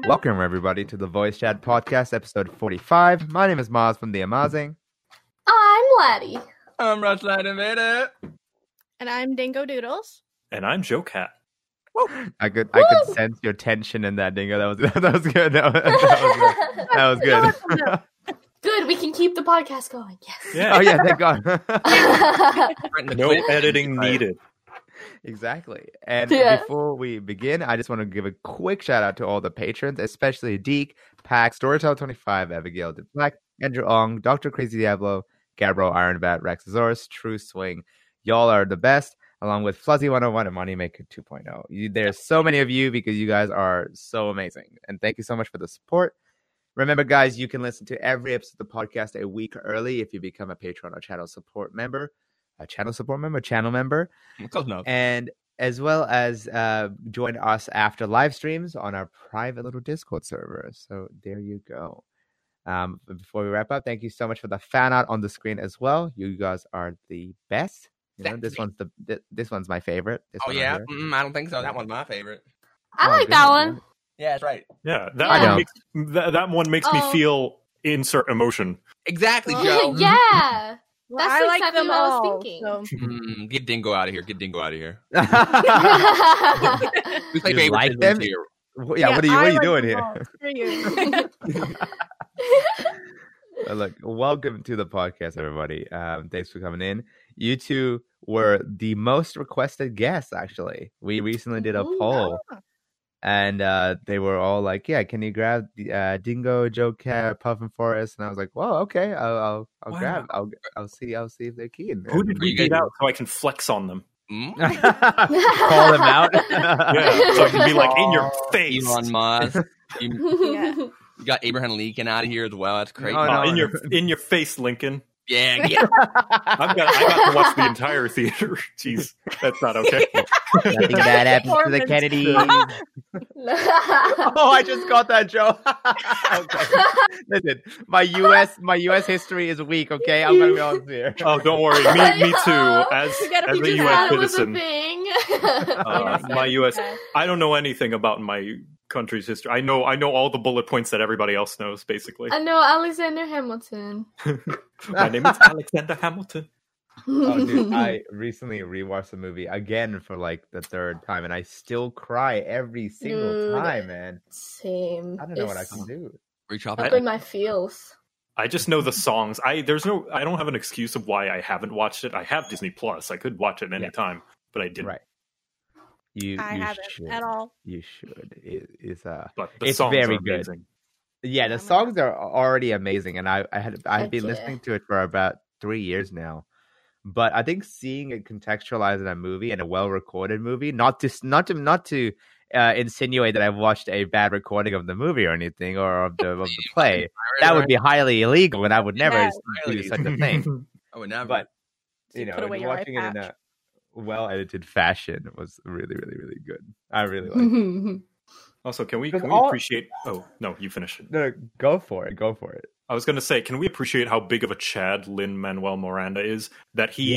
Welcome, everybody, to the Voice Chat Podcast, episode 45. My name is Maz from The Amazing. I'm Laddie. I'm Rushlight Invader. And I'm Dingo Doodles. And I'm Joe Cat. I could sense your tension in that, Dingo. That was good. That was good. Good, we can keep the podcast going. Yes. Yeah. Oh, yeah, thank God. No editing needed. Exactly. And Yeah. before we begin, I just want to give a quick shout out to all the patrons, especially Deke, Pack, Storyteller25, Abigail De Black, Andrew Ong, Dr. Crazy Diablo, Gabriel Ironbat, Rexasaurus, True Swing. Y'all are the best, along with Fuzzy101 and Moneymaker 2.0. There's so many of you because you guys are so amazing. And thank you so much for the support. Remember, guys, you can listen to every episode of the podcast a week early if you become a Patreon or channel member. Close enough. And as well as join us after live streams on our private little Discord server. So there you go. Before we wrap up, thank you so much for the fan art on the screen as well. You guys are the best. You know, this one's my favorite. Oh, yeah? I don't think so. That one's my favorite. I Oh, like good. that one. Yeah, that's right. Yeah, Yeah. that one makes me feel insert emotion. Exactly, Joe. Yeah. Well, That's I like exactly them what I was all, thinking. so- Get Dingo out of here. Get Dingo out of here. Yeah. We play You favoritism like them? here. Yeah, what are I you like doing them here? all. Screw you. Look, welcome to the podcast, everybody. Thanks for coming in. You two were the most requested guests, actually. We recently did a Ooh, poll, and they were all like, "Yeah, can you grab Dingo, Joe Cat, Puffin Forest?" And I was like, "Well, okay, I'll Wow. grab. I'll see if they're keen." Who did we You guys- beat out so I can flex on them? Call them out. Yeah, so I can be like, in your face. Elon Musk. Yeah. You got Abraham Lincoln out of here as well. That's crazy. No, no. In your face, Lincoln. Yeah, yeah. I got to watch the entire theater. Jeez, that's not okay. Nothing bad happens to the Performance. Kennedys. Oh, I just got that joke. Okay. Listen, my US history is weak. Okay, I'm gonna be honest here. Oh, don't worry. Me too. As You gotta as be a just U.S. That was a citizen, thing. my U.S. I don't know anything about my country's history. I know all the bullet points that everybody else knows. Basically, I know Alexander Hamilton. my name is Alexander Hamilton. Oh, dude, I recently rewatched the movie again for like the third time, and I still cry every single Dude. time, man. Same. I don't know what I It's can do. Reach up. Up in my feels. I just know the songs. I don't have an excuse of why I haven't watched it. I have Disney Plus. I could watch it any time, but I didn't. Right. You I haven't should. at all. You should. It's But the It's songs very are good. amazing. yeah, the songs are already amazing, and I've Heck been yeah. listening to it for about 3 years now. But I think seeing it contextualized in a movie, and a well recorded movie, not to insinuate that I've watched a bad recording of the movie or anything, or of the play. That would be highly illegal, and I would never do such a thing. I would never. But you Put know, away your watching eye it in patch. a well edited fashion was really, really, really good. I really liked it. Also, can we Because all- appreciate? Oh no, you finish. No, go for it. I was going to say, can we appreciate how big of a Chad Lin-Manuel Miranda is? That he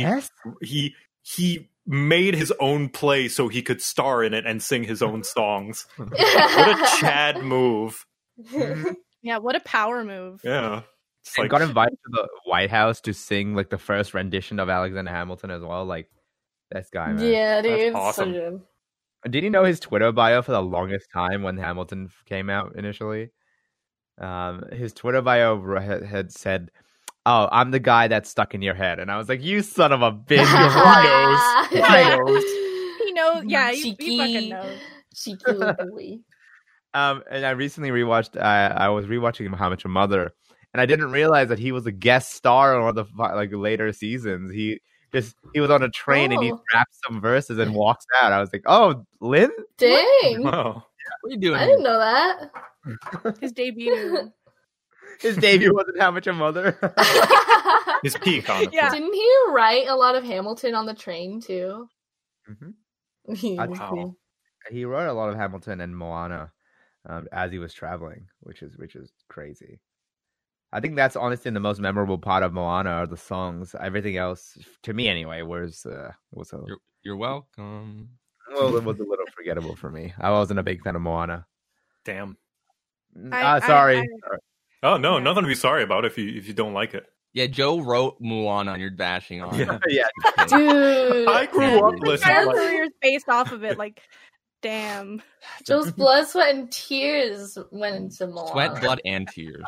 made his own play so he could star in it and sing his own songs. What a Chad move! Yeah, what a power move. Yeah, it's And like got invited to the White House to sing like the first rendition of Alexander Hamilton as well. Like, this guy, man. Yeah, dude. It's awesome. So good. Did you know his Twitter bio for the longest time when Hamilton came out initially? His Twitter bio had said, "Oh, I'm the guy that's stuck in your head," and I was like, "You son of a bitch!" He knows. He knows. Yeah, he Cheeky. fucking knows. Cheeky little boy. And I recently rewatched. I was rewatching How Much Your Mother, and I didn't realize that he was a guest star on one of the like later seasons. He was on a train and he Oh. raps some verses and walks out. I was like, "Oh, Lynn." Dang. wow. What are you doing? I didn't know that. His debut. His debut wasn't How Much Your Mother. His peak, honestly. Yeah. Didn't he write a lot of Hamilton on the train too? Mhm. He was Wow. cool. He wrote a lot of Hamilton and Moana as he was traveling, which is crazy. I think that's honestly the most memorable part of Moana are the songs. Everything else, to me anyway, was a You're welcome. well, it was a little forgettable for me. I wasn't a big fan of Moana. Damn. Sorry. Oh no, nothing to be sorry about if you don't like it. Yeah, Joe wrote Moana and you're bashing on it. Yeah. Dude. I grew up His listening. entire Like, career's based off of it. Like, damn. Joe's blood, sweat, and tears went into Moana. Sweat, blood, and tears.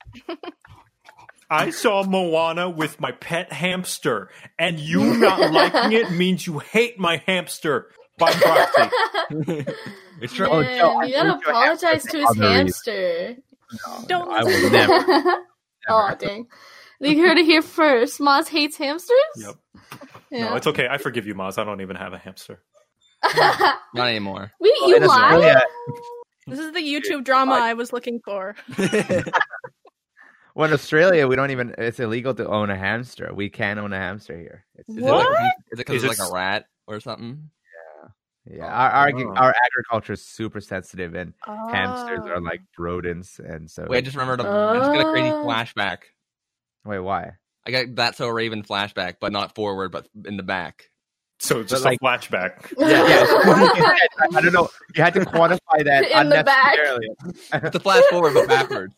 I saw Moana with my pet hamster, and you not liking it means you hate my hamster by proxy. It's true. Oh, Man, Joe, you gotta I apologize to his other reason. hamster. Don't I listen will to never. Oh, dang. You heard it here first. Maz hates hamsters? Yep. Yeah. No, it's okay. I forgive you, Maz. I don't even have a hamster. Not anymore. Wait, you In lied? Australia, This is the YouTube drama I was looking for. well, in Australia, we don't even. It's illegal to own a hamster. We can't own a hamster here. It's, What? Is it because Is it's it like a rat or something? Yeah, Oh. our agriculture is super sensitive, and hamsters are like rodents, and so. Wait, I just remembered. I just got a crazy flashback. Wait, why? I got That's So Raven flashback, but not forward, but in the back. So it's just like- a flashback. Yeah, I don't know. You had to quantify that In the back. unnecessarily. It's a flash forward, but backwards.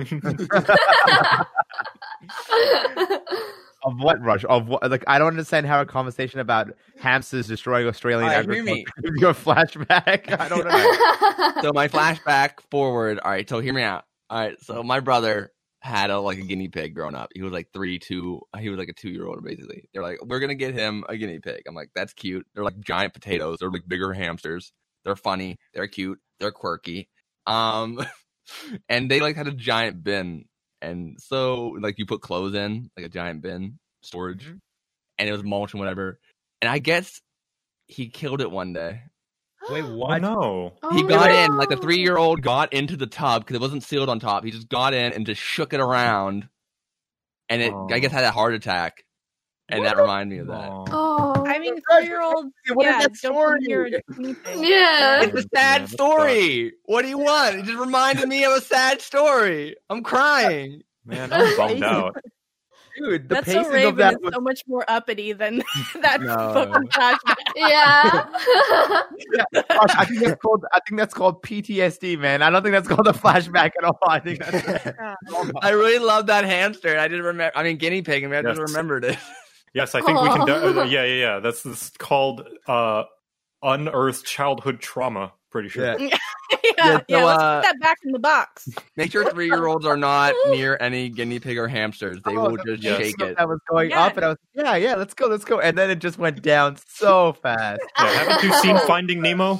Of what, Rush? Of what? Like, I don't understand how a conversation about hamsters destroying Australian All right, hear agriculture me. gives you a flashback. I don't know. So my flashback forward. All right, so hear me out. All right, so my brother had a guinea pig growing up. He was like 2. He was like a 2-year-old basically. They're like, we're gonna get him a guinea pig. I'm like, that's cute. They're like giant potatoes. They're like bigger hamsters. They're funny. They're cute. They're quirky. And they like had a giant bin. And so like you put clothes in like a giant bin storage, and it was mulch and whatever. And I guess he killed it one day. Wait, Oh what? no. He got in, like the 3-year-old got into the tub because it wasn't sealed on top. He just got in and just shook it around, and it, I guess, had a heart attack, and that reminded me of that. Oh. I mean, 4-year-old. What is Yeah, that don't story? hear anything. Yeah. It's a sad story. What do you want? It just reminded me of a sad story. I'm crying. Man, I'm bummed out. Dude, the That's So pacing of Raven that is was so much more uppity than that No. fucking flashback. Yeah. Gosh, I think that's called PTSD, man. I don't think that's called a flashback at all. I think that's I really love that hamster. I didn't remember. I mean, guinea pig. I just Yes. remembered it. Yes, I think we can. Yeah. That's called unearthed childhood trauma. Pretty sure. Yeah. yeah, so, let's put that back in the box. Make sure 3-year-olds are not near any guinea pig or hamsters. They will just yes. shake it. That was going Yeah. up, and I was yeah, let's go, and then it just went down so fast. Yeah, haven't you seen Finding Nemo?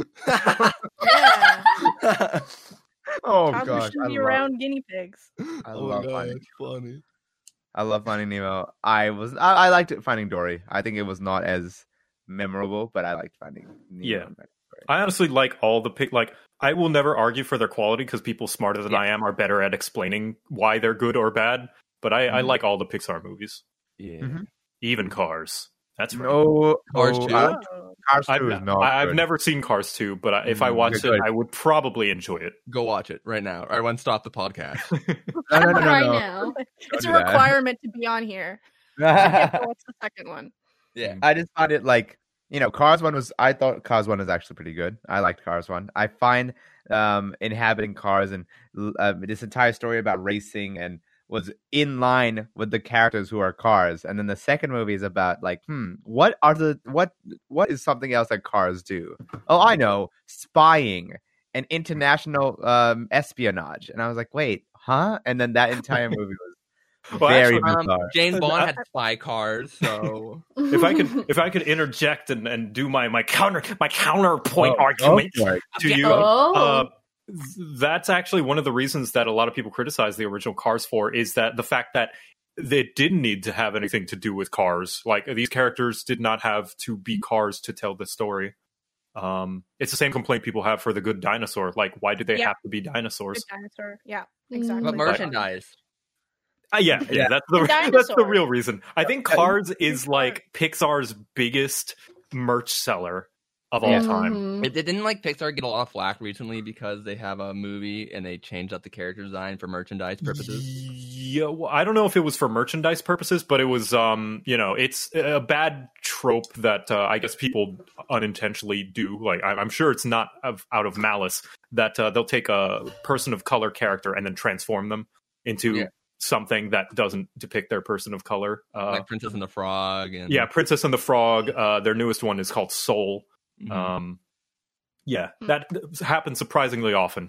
Yeah. Oh Toddlers gosh, should be around guinea pigs. I love Finding. funny. I love Finding Nemo. I liked it, Finding Dory. I think it was not as memorable, but I liked Finding Nemo. Yeah. I honestly like all the I will never argue for their quality because people smarter than I am are better at explaining why they're good or bad. But I like all the Pixar movies, Yeah. Mhm. even Cars. That's right. No, Cars oh, 2? Cars I've, 2 is not. I've good. never seen Cars 2, but if I watched You're it, good. I would probably enjoy it. Go watch it right now. Everyone stop the podcast. No, Right no. now. It's a do that. requirement to be on here. What's the second one? Yeah. I just find it like, Cars 1 I thought Cars 1 was actually pretty good. I liked Cars 1. I find inhabiting cars and this entire story about racing and was in line with the characters who are cars. And then the second movie is about like, what is something else that cars do? Oh, I know, spying and international espionage. And I was like, wait, huh? And then that entire movie was Well, very actually, bizarre. James Bond had spy cars, so if I could interject and do my counterpoint argument to you, Oh. that's actually one of the reasons that a lot of people criticize the original Cars for is that the fact that they didn't need to have anything to do with cars. Like these characters did not have to be cars to tell the story. It's the same complaint people have for the Good Dinosaur. Like, why do they have to be dinosaurs? Good dinosaur. Yeah, exactly. but merchandise. Yeah, that's the Dinosaur. real reason. I think Cars is like Pixar's biggest merch seller. of all Yeah. time. Mhm. Didn't like Pixar get a lot of flack recently because they have a movie and they changed up the character design for merchandise purposes? Yeah, well, I don't know if it was for merchandise purposes, but it was, it's a bad trope that I guess people unintentionally do. Like, I'm sure it's not out of malice that they'll take a person of color character and then transform them into something that doesn't depict their person of color. Like Princess and the Frog. And... Yeah, Princess and the Frog. Their newest one is called Soul. Mhm. That happens surprisingly often.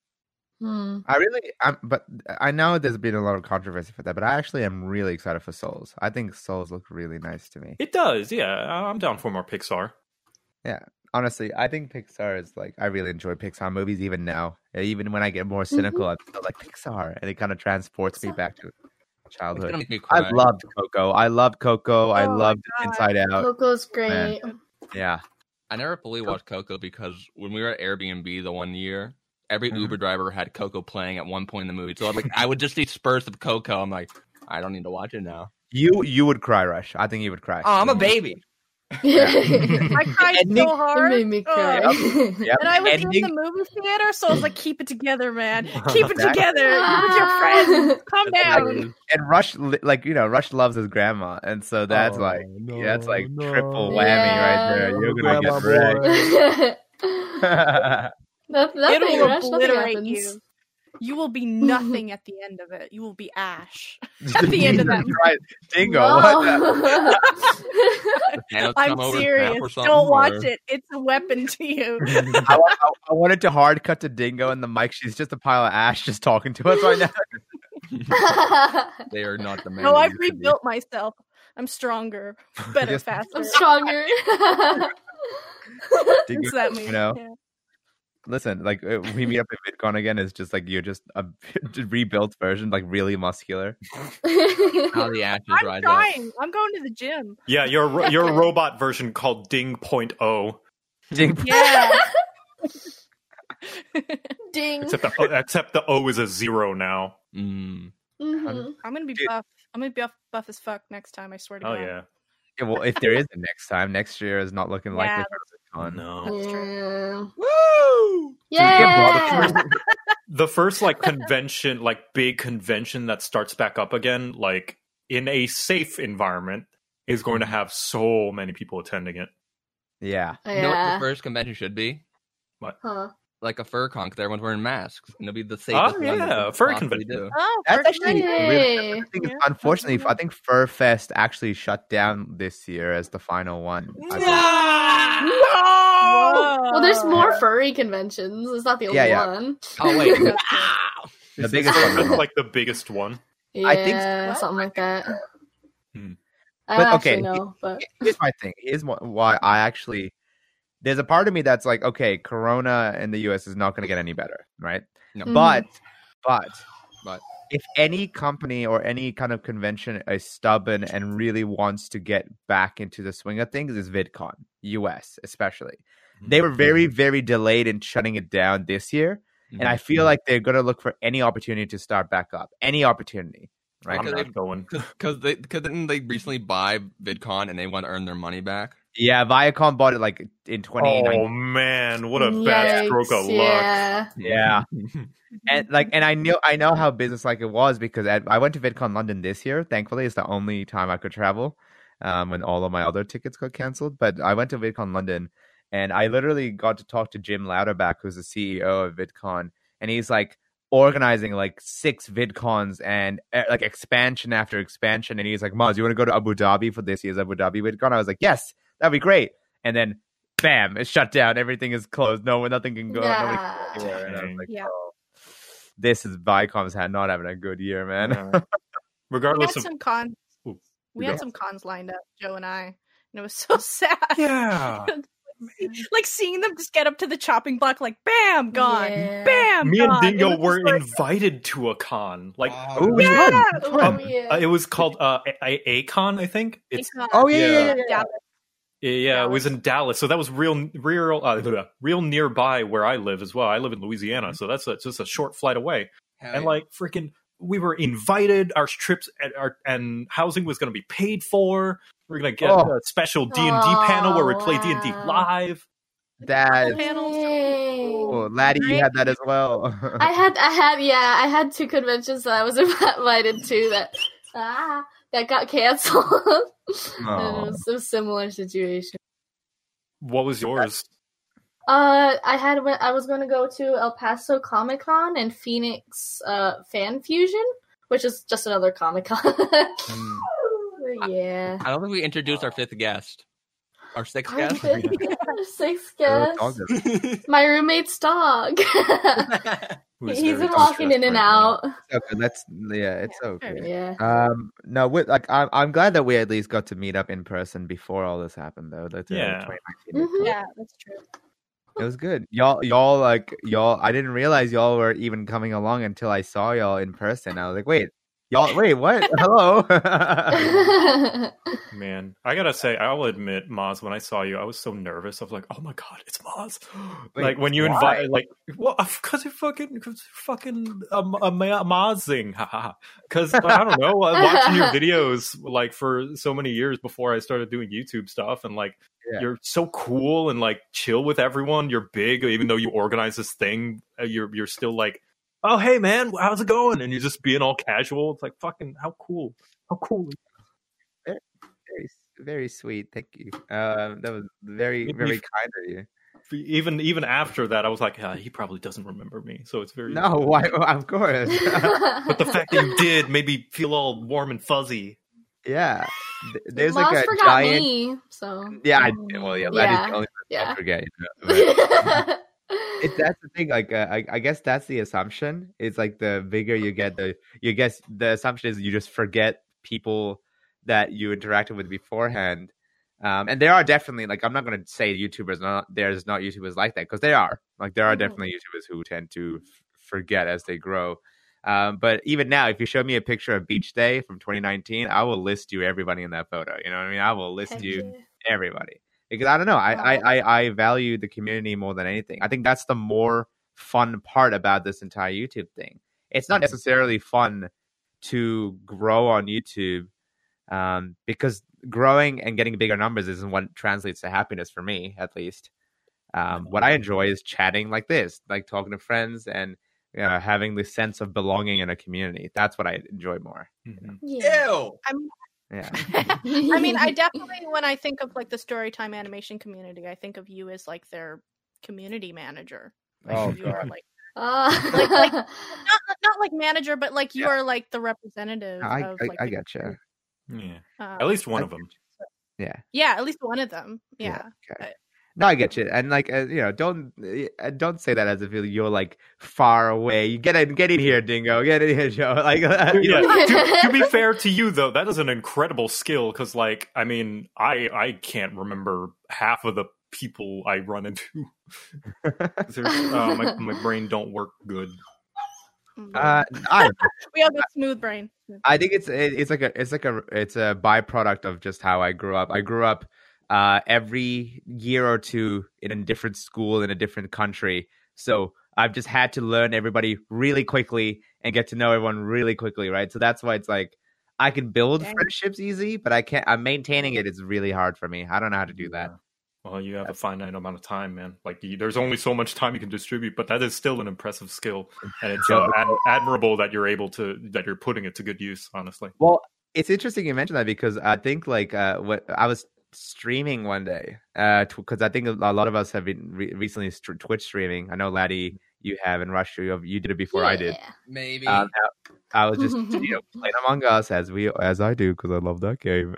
But I know there's been a lot of controversy for that, but I actually am really excited for Souls. I think Souls look really nice to me. It does, yeah. I'm down for more Pixar. Yeah, honestly, I think Pixar is like, I really enjoy Pixar movies even now. Even when I get more cynical, I'm still like Pixar, and it kind of transports me back to It's childhood. gonna make me cry. I loved Coco. I loved Coco. I Oh my loved God. Inside Out. Coco's great. Yeah. I never fully watched Coco because when we were at Airbnb the one year, every Mhm. Uber driver had Coco playing at one point in the movie. So I would just see spurts of Coco. I'm like, I don't need to watch it now. You would cry, Rush. I think you would cry. Oh, I'm a baby. I cried Ending- so It hard. made me cry. Yep. And I was Ending- in the movie theater, so I was like, keep it together, man. Keep it Exactly. together. You're with your friends. Calm down. And Rush, Rush loves his grandma, and so that's triple whammy right there. You're gonna Grandma get wrecked. That's It it, will Rush. Nothing obliterate happens. you. You will be nothing at the end of it. You will be ash at the end of that movie. Right. Dingo. What the- Thanos I'm come over, serious. snap or something, Don't watch or- it. It's a weapon to you. I wanted to hard cut to Dingo and the mic. She's just a pile of ash just talking to us right now. They are not the man. No, they I've used to be. rebuilt myself. I'm stronger, better, Yes. faster. I'm stronger. Dingo, What's that mean? you know, Yeah. listen, like we meet up at VidCon again. It's just like you're just a rebuilt version, like really muscular. How the ashes I'm rise trying. I'm going to the gym. Yeah, your robot version called Ding.0, Ding. Yeah. Ding. except the O is a 0 now. up. Mm. Mhm. I'm gonna be Dude. buff. I'm gonna be buff as fuck next time. I swear to Oh God. yeah, Yeah, well, if there is a next time, next year is not looking likely Yeah, for VidCon. no. That's true. Woo! Yeah. The first convention, big convention that starts back up again, like in a safe environment, is going to have so many people attending it. Yeah. You know what the Yeah. first convention should be? Huh. Like a fur con, because everyone's wearing masks. And it'll be the safest one yeah, that a could furry possibly convention. do. Oh, That's perfect. actually really. Yay. I think Yeah. unfortunately, I think Fur Fest actually shut down this year as the final one. I believe. Whoa. Well, there's more furry conventions. It's not the only Yeah. one. Oh, wait. The biggest one. That's like the biggest one. Yeah, I think so. something like that. Hmm. I But, don't okay, actually know, but Here's my thing. Here's why I actually. There's a part of me that's like, okay, Corona in the U.S. is not going to get any better, right? No. Mhm. But But if any company or any kind of convention is stubborn and really wants to get back into the swing of things, is VidCon, US especially. They were very, very delayed in shutting it down this year, and I feel like they're going to look for any opportunity to start back up. Any opportunity, right? I'm Because not going. because didn't they recently buy VidCon and they want to earn their money back? Yeah, Viacom bought it like in 2019. Oh man, what a bad stroke of luck. Yeah. Yeah. And I know how business like it was because I went to VidCon London this year. Thankfully, it's the only time I could travel when all of my other tickets got canceled. But I went to VidCon London, and I literally got to talk to Jim Louderback, who's the CEO of VidCon, and he's like organizing like 6 VidCons and like expansion after expansion. And he's like, Maz, you want to go to Abu Dhabi for this year's Abu Dhabi VidCon? I was like, yes, that'd be great. And then, bam, it's shut down. Everything is closed. Nothing can go. Nobody can go anywhere. And I was like, Yeah. oh, this is Viacom's not having a good year, man. Yeah. We Regardless had of some cons. Ooh, We you had go. some cons lined up, Joe and I, and it was so sad. yeah, Like seeing them just get up to the chopping block, like bam, gone, Yeah. bam. me and gone. It Dingo was were just like, invited to a con. Like, Ooh, which Yeah. one? Oh, yeah. it was called a con, I think. It's Oh, yeah. Dallas. yeah, it was in Dallas, so that was real nearby where I live as well. I live in Louisiana, so that's just a short flight away. And like freaking, we were invited. Our trips and housing was going to be paid for. We're going to get Oh. a special D&D panel where we play D&D wow. live. That's panels. cool. Laddie, you had that as well. I had 2 conventions that I was invited to that got canceled. And it was a similar situation. What was yours? I was going to go to El Paso Comic Con and Phoenix Fan Fusion, which is just another Comic Con. Yeah. I don't think we introduced our 5th guest. Our 6th Our guest. sixth guest. My roommate's dog. Who's He's very been walking distressed in and right now. out. Okay, it's okay. Yeah. No, I'm glad that we at least got to meet up in person before all this happened, though. That's Yeah. 2019. Mhm. Yeah, that's true. It was good. Y'all. I didn't realize y'all were even coming along until I saw y'all in person. I was like, wait, what? Hello. Man, I gotta say, I'll admit, Maz, when I saw you, I was so nervous. I was like, "Oh my god, it's Maz!" Wait, like when you why? invite, like, well, because you're fucking Mazing, haha. Because I don't know, watching your videos like for so many years before I started doing YouTube stuff, and like Yeah. you're so cool and like chill with everyone. You're big, even though you organize this thing. You're still like, "Oh hey man, how's it going?" And you're just being all casual. It's like fucking how cool. Very, very sweet. Thank you. That was very, very kind of you. Even after that, I was like, he probably doesn't remember me. So it's very No, why? Of course. But the fact that you did made me feel all warm and fuzzy. Yeah. There's Maz like a forgot giant. me, so Yeah, Laddie's the only person yeah. I forget. But that's the thing. Like, I guess that's the assumption. It's like the bigger you get, the assumption is you just forget people that you interacted with beforehand. And there are definitely, like, I'm not going to say there's not YouTubers like that, because there are. Like, there are definitely YouTubers who tend to forget as they grow. But even now, if you show me a picture of Beach Day from 2019, I will list you everybody in that photo. You know what I mean? I will list Heck you yeah. everybody, because I don't know. I value the community more than anything. I think that's the more fun part about this entire YouTube thing. It's not necessarily fun to grow on YouTube, because growing and getting bigger numbers isn't what translates to happiness for me, at least. What I enjoy is chatting like this, like talking to friends and having this sense of belonging in a community. That's what I enjoy more. Mhm. Yeah. Ew. Yeah. I mean, I definitely, when I think of like the Storytime animation community, I think of you as like their community manager. Like, Oh, you are God. like like not like manager, but like you are like the representative of like I the get you. community. Yeah. At least one of them. Yeah. Yeah, at least one of them. Yeah. Okay. No, I get you. And like, don't say that as if you're like far away. You get in here, Dingo. Get in here, Joe. Like, Yeah. to be fair to you, though, that is an incredible skill, because, like, I mean, I can't remember half of the people I run into. My brain don't work good. I We all got smooth brain. I think it's a byproduct of just how I grew up. I grew up every year or two in a different school in a different country, so I've just had to learn everybody really quickly and get to know everyone really quickly, right? So that's why it's like I can build friendships easy, but I can't. I'm maintaining it. It's really hard for me. I don't know how to do that. Well, you have a finite amount of time, man. Like, there's only so much time you can distribute, but that is still an impressive skill, and it's admirable that that you're putting it to good use. Honestly, Well, it's interesting you mentioned that, because I think like what I was streaming one day, because I think a lot of us have been recently Twitch streaming. I know, Laddie, you have, and Rush, you did it before I did. Maybe. I was just playing Among Us as I do, because I love that game.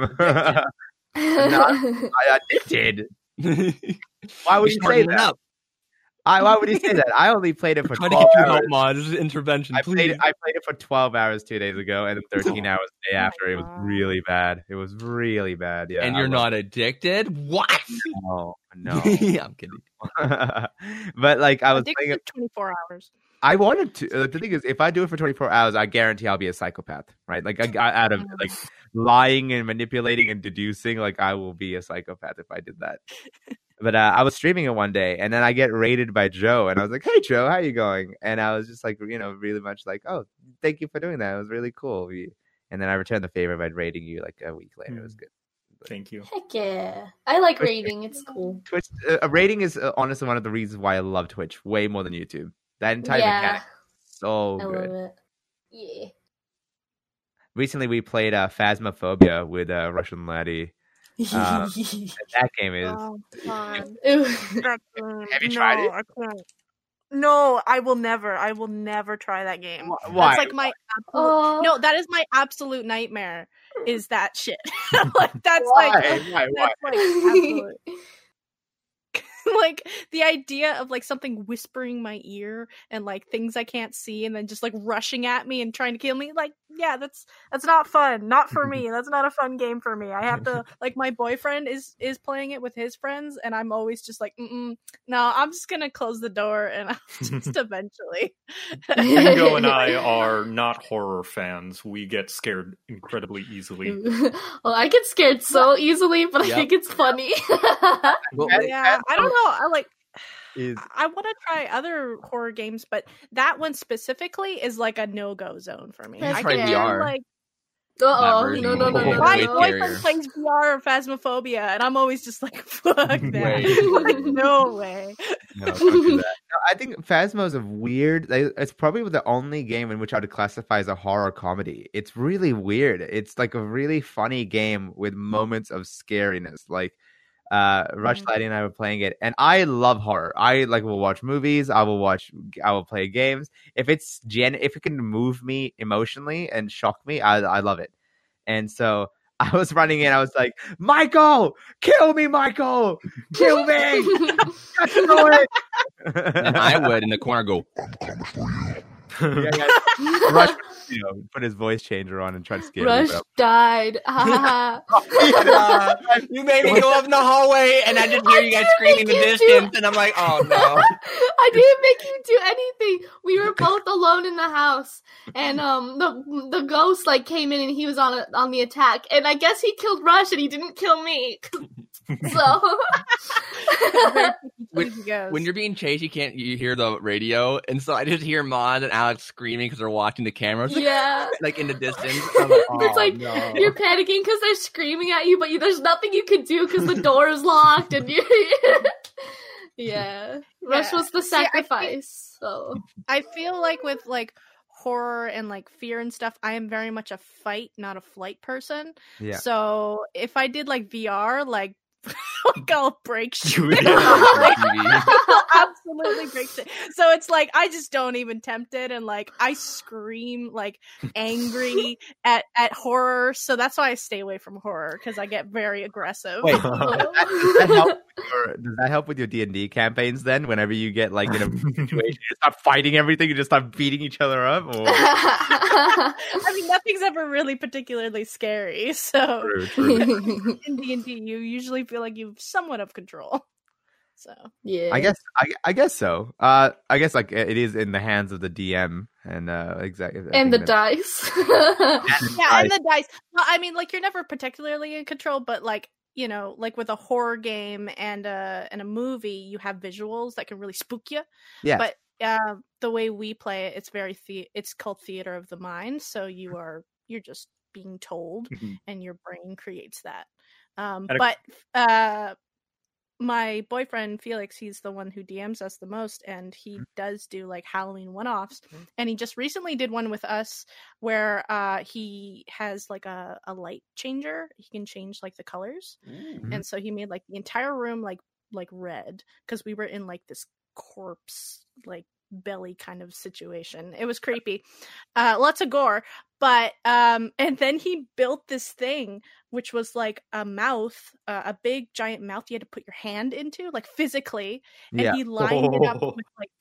I did. Why would you say that? Why would you say that? I only played it for 12 hours. Mod. This is intervention. I played it for 12 hours 2 days ago, and 13 hours the day after. It was really bad. It was really bad. Yeah. And you're not addicted? What? No. I'm kidding. But like, I was Addicted playing it. 24 hours. I wanted to. The thing is, if I do it for 24 hours, I guarantee I'll be a psychopath, right? Like, out of like lying and manipulating and deducing, like, I will be a psychopath if I did that. But I was streaming it one day, and then I get raided by Joe, and I was like, "Hey, Joe, how you going?" And I was just like, really much like, "Oh, thank you for doing that. It was really cool." And then I returned the favor by raiding you like a week later. It was good. Thank you. Heck yeah. I like raiding. It's cool. Twitch rating is honestly one of the reasons why I love Twitch way more than YouTube. That entire mechanic is so I good. love it. Yeah. Recently, we played Phasmophobia with Russian Laddie. That game is. Fun. Have you tried it? I can't. No, I will never. I will never try that game. Why? That's like my absolute, no. That is my absolute nightmare. Is that shit? Like that's Why? like Why? that's like absolute. Like the idea of like something whispering my ear and like things I can't see and then just like rushing at me and trying to kill me, like yeah, that's not fun. Not for me. That's not a fun game for me. I have to like my boyfriend is playing it with his friends and I'm always just like no, I'm just gonna close the door and I'll just eventually. Hugo and I are not horror fans. We get scared incredibly easily. Well, I get scared so easily, but I think it's funny. Yeah, I don't know. I want to try other horror games, but that one specifically is like a no-go zone for me. That's I try fair. VR. like No. my Way boyfriend scarier. plays VR or Phasmophobia, and I'm always just like, fuck that. Way. Like, no way. No, don't do that. No, I think Phasmo is a weird. It's probably the only game in which I would classify as a horror comedy. It's really weird. It's like a really funny game with moments of scariness. Like Rush Laddie and I were playing it, and I love horror. I will watch movies. I will play games. If it can move me emotionally and shock me, I love it. And so I was running in. I was like, Michael, kill me, Michael, kill me. Got to know it. And I would in the corner go. Yeah. Rush, put his voice changer on and try to scare Rush me. died. You made me go up in the hallway, and I just hear you guys screaming in the distance, and I'm like, oh no. I didn't make you do anything. We were both alone in the house, and the ghost came in and he was on the attack, and I guess he killed Rush and he didn't kill me. So when you're being chased, you hear the radio, and so I just hear Maz and Alex screaming because they're watching the cameras. yeah. Like in the distance. I'm like, oh, It's like no. you're panicking because they're screaming at you, but there's nothing you can do because the door is locked and you. Yeah, Rush was the sacrifice. So I feel like with horror and fear and stuff, I am very much a fight, not a flight person. Yeah. So if I did VR, I'll break shit. TV. Absolutely break shit. So it's I just don't even tempt it, and I scream angry at horror. So that's why I stay away from horror, because I get very aggressive. Wait, does that help with your D&D campaigns then? Whenever you get in a situation, you start fighting everything, you just start beating each other up? Or... I mean, nothing's ever really particularly scary. So True. in D&D, you usually feel like you've somewhat of control. So yeah, I guess so. I guess it is in the hands of the DM and exactly. and the dice. and the dice. Well, I mean, you're never particularly in control, but with a horror game and a movie, you have visuals that can really spook you. Yeah. But the way we play it, it's very it's called theater of the mind. So you're just being told, and your brain creates that. My boyfriend Felix, he's the one who DMs us the most, and he does do Halloween one-offs, and he just recently did one with us where he has a light changer. He can change the colors, and so he made the entire room like red, because we were in this corpse belly kind of situation. It was creepy. Lots of gore, but and then he built this thing which was a mouth, a big giant mouth you had to put your hand into physically, and he lined it up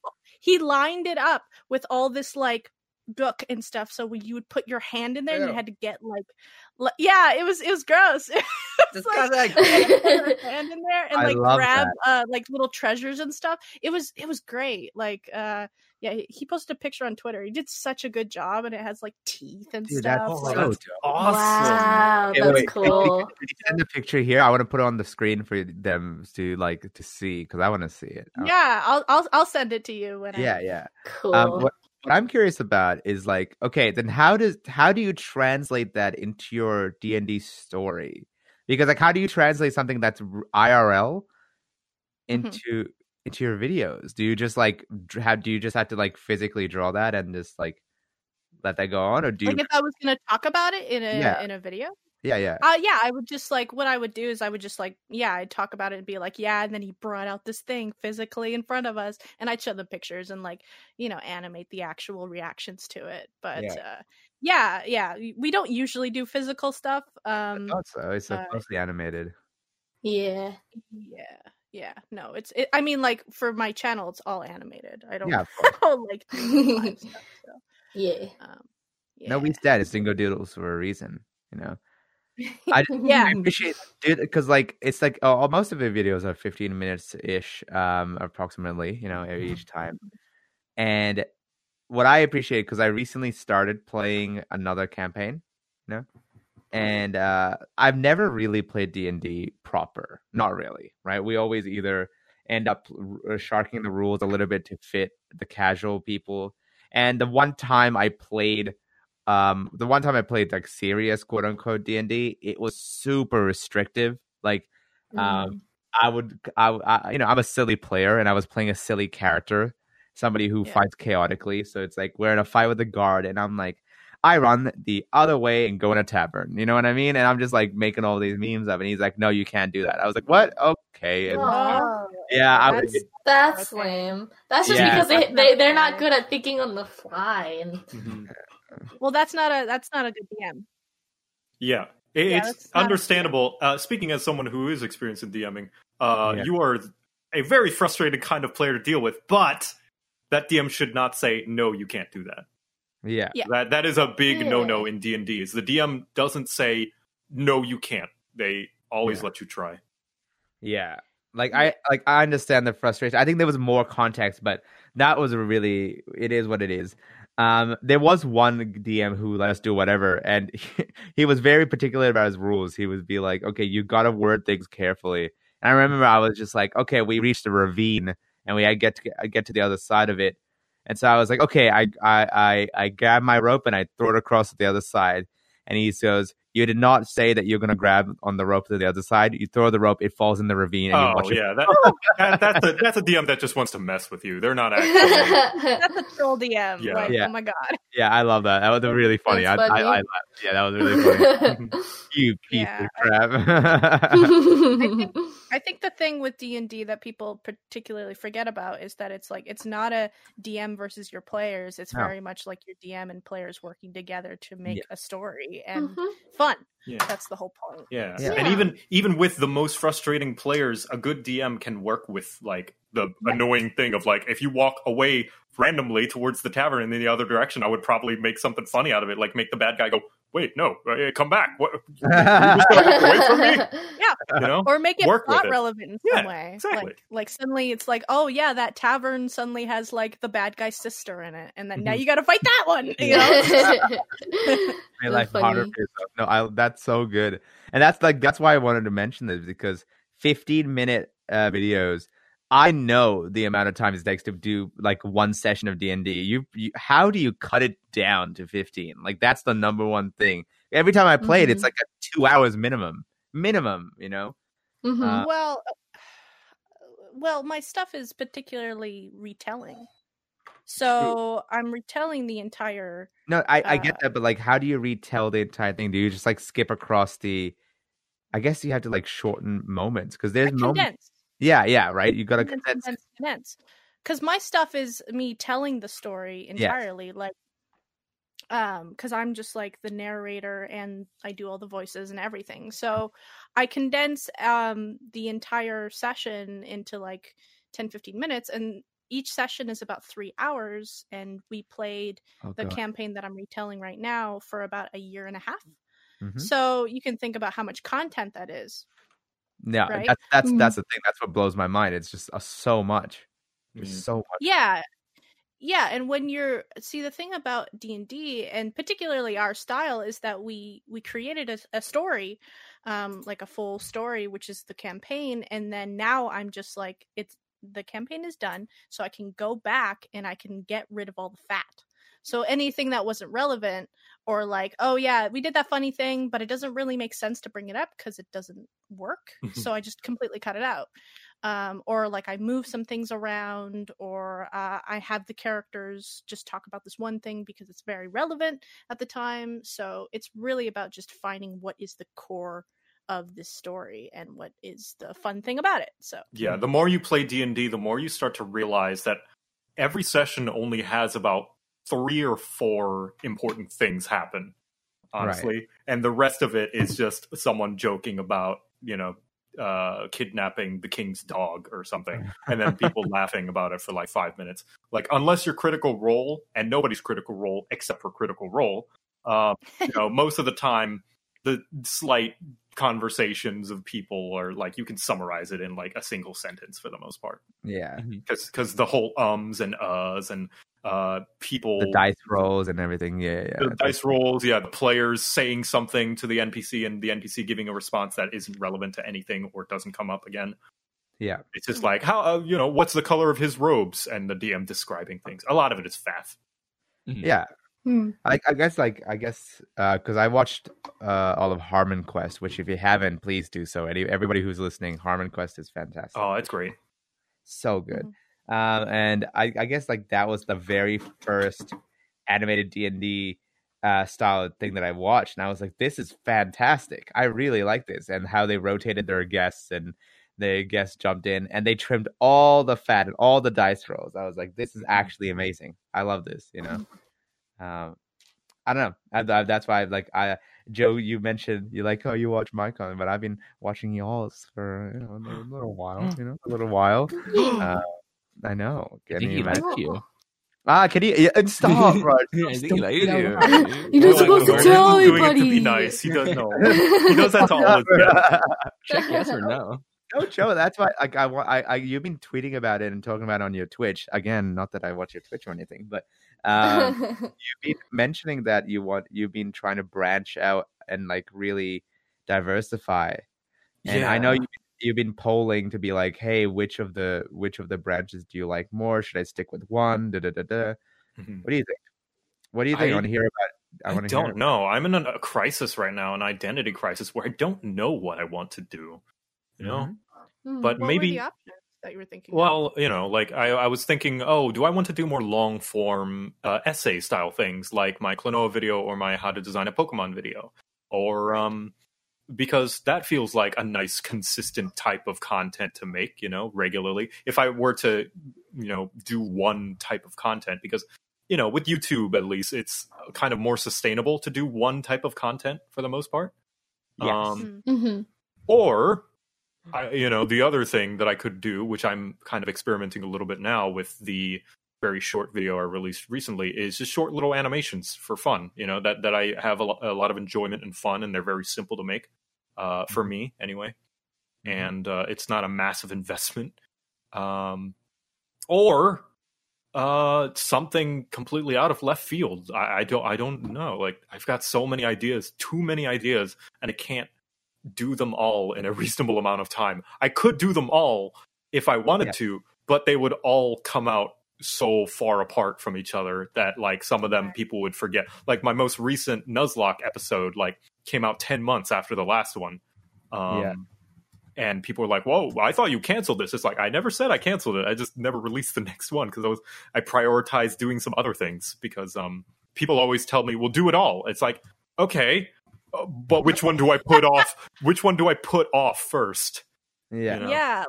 with all this book and stuff, so when you would put your hand in there and you had to get it was gross. It's your hand in there and grab little treasures and stuff. It was great. He posted a picture on Twitter. He did such a good job, and it has teeth and stuff. That's awesome. Wow, that's cool. Could you send the picture here? I want to put it on the screen for them to see, because I want to see it. Yeah, I'll send it to you when. Yeah. Cool. What I'm curious about is okay, then how do you translate that into your D&D story? Because like, how do you translate something that's IRL into your videos? Do you just like do you just have to like physically draw that and just like let that go on, or do you? Like if I was going to talk about it in a Yeah. in a video. Yeah. I would just like what I would do is I would just like I'd talk about it and be like and then he brought out this thing physically in front of us, and I'd show them pictures and like animate the actual reactions to it. But we don't usually do physical stuff. I thought so. It's mostly animated. Yeah. No, I mean, like for my channel, it's all animated. I don't like live stuff. So. Yeah. No, we said it's Dingo Doodles for a reason. I appreciate it because like it's like most of the videos are 15 minutes ish, approximately. Each time, and what I appreciate because I recently started playing another campaign, and I've never really played D&D proper. Not really, right? We always either end up sharking the rules a little bit to fit the casual people. And the one time I played like serious quote unquote D&D, it was super restrictive. Like, I'm a silly player and I was playing a silly character, somebody who fights chaotically. So it's like we're in a fight with a guard, and I'm like, I run the other way and go in a tavern. You know what I mean? And I'm just like making all these memes up, and he's like, "No, you can't do that." I was like, "What? Okay." And, that's lame. That's just because they're not good at thinking on the fly. And well, that's not a good DM. Yeah, it's understandable. Speaking as someone who is experienced in DMing, you are a very frustrated kind of player to deal with, but that DM should not say, "No, you can't do that." Yeah. That is a big no-no in D&D. Is the DM doesn't say, "No, you can't." They always let you try. Yeah. I understand the frustration. I think there was more context, but that was it is what it is. There was one DM who let us do whatever, and he was very particular about his rules. He would be like, "Okay, you got to word things carefully." And I remember I was just like, "Okay, we reached a ravine, and I get to the other side of it." And so I was like, "Okay," I grab my rope and I throw it across to the other side. And he goes, "You did not say that you're going to grab on the rope to the other side. You throw the rope, it falls in the ravine." And you watch it. That's a DM that just wants to mess with you. They're not actually. That's a troll DM. Yeah. Like, oh my god. Yeah, I love that. That was really funny. I that was really funny. You piece of crap. I think the thing with D&D that people particularly forget about is that it's like it's not a DM versus your players. It's very much like your DM and players working together to make a story and fun. Yeah. That's the whole point. Yeah. And even with the most frustrating players, a good DM can work with like the annoying thing of like if you walk away randomly towards the tavern in the other direction, I would probably make something funny out of it, like make the bad guy go, "Wait, no, come back! What? You just got away from me?" Yeah, or make it plot relevant in some way. Exactly. Like suddenly it's like, oh yeah, that tavern suddenly has like the bad guy's sister in it, and then now you got to fight that one. That's so good, and that's why I wanted to mention this, because 15-minute videos. I know the amount of time it takes to do like one session of D&D. You how do you cut it down to 15? Like that's the number one thing. Every time I play it, it's like a 2 hours minimum. Well, my stuff is particularly retelling. So I'm retelling the entire. No, I get that, but like, how do you retell the entire thing? Do you just like skip across the? I guess you have to like shorten moments because there's moments. Yeah, right. You gotta condense. Because my stuff is me telling the story entirely, like, because I'm just like the narrator and I do all the voices and everything. So I condense the entire session into like 10-15 minutes, and each session is about 3 hours. And we played the campaign that I'm retelling right now for about a year and a half. Mm-hmm. So you can think about how much content that is. Yeah, right? That's the thing. That's what blows my mind. It's just so much. There's so much. Yeah, and when the thing about D&D and particularly our style is that we created a story, like a full story, which is the campaign, and then now I'm just like the campaign is done, so I can go back and I can get rid of all the fat. So anything that wasn't relevant, or like, oh yeah, we did that funny thing, but it doesn't really make sense to bring it up because it doesn't work. So I just completely cut it out. Or like I move some things around, or I have the characters just talk about this one thing because it's very relevant at the time. So it's really about just finding what is the core of this story and what is the fun thing about it. So Yeah, the more you play D&D, the more you start to realize that every session only has about 3 or 4 important things happen, honestly. Right. And the rest of it is just someone joking about, kidnapping the king's dog or something, and then people laughing about it for like 5 minutes. Like, unless you're Critical Role, and nobody's Critical Role except for Critical Role, most of the time, the slight conversations of people are like, you can summarize it in like a single sentence for the most part. Yeah. Because the whole ums and uhs and people, The dice rolls and everything. Yeah. the dice rolls, the players saying something to the NPC and the NPC giving a response that isn't relevant to anything or doesn't come up again. Yeah. It's just like, how what's the color of his robes, and the DM describing things. A lot of it is faff. Yeah. I guess because I watched all of Harmon Quest, which if you haven't, please do so. Everybody who's listening, Harmon Quest is fantastic. Oh, it's great. So good. And I guess like that was the very first animated D&D style thing that I watched, and I was like, this is fantastic. I really like this, and how they rotated their guests, and the guests jumped in and they trimmed all the fat and all the dice rolls. I was like, this is actually amazing. I love this, I don't know. That's why Joe, you mentioned you like, oh, you watch my content, but I've been watching y'all's for a little while. I know. I think he likes you. Can you stop, Rod? I think he likes you. You're not supposed to He's tell doing it to anybody. be nice. He does know. He knows that's all it's good. Check yes or no. No, Joe, that's why you've been tweeting about it and talking about it on your Twitch. Again, not that I watch your Twitch or anything, but you've been mentioning that you've been trying to branch out and like really diversify. And I know you've been polling to be like, hey, which of the branches do you like more? Should I stick with one? What do you think? What do you think? I want to hear about. I don't know. I'm in a crisis right now, an identity crisis, where I don't know what I want to do. But what maybe were the options that you were thinking? Well, like I was thinking, do I want to do more long form essay style things like my Klonoa video or my How to Design a Pokemon video, or because that feels like a nice consistent type of content to make, regularly. If I were to, do one type of content, because with YouTube at least, it's kind of more sustainable to do one type of content for the most part. Yes. Or the other thing that I could do, which I'm kind of experimenting a little bit now with the very short video I released recently, is just short little animations for fun, that I have a lot of enjoyment and fun, and they're very simple to make, for me anyway. And it's not a massive investment. Or something completely out of left field. I don't know. Like, I've got so many ideas, too many ideas, and I can't do them all in a reasonable amount of time. I could do them all if I wanted to, but they would all come out so far apart from each other that like some of them people would forget. Like my most recent Nuzlocke episode came out 10 months after the last one. And people were like, whoa, I thought you canceled this. It's like, I never said I canceled it. I just never released the next one because I prioritized doing some other things, because people always tell me, well, do it all. It's like, okay, but which one do I put off? Which one do I put off first? Yeah.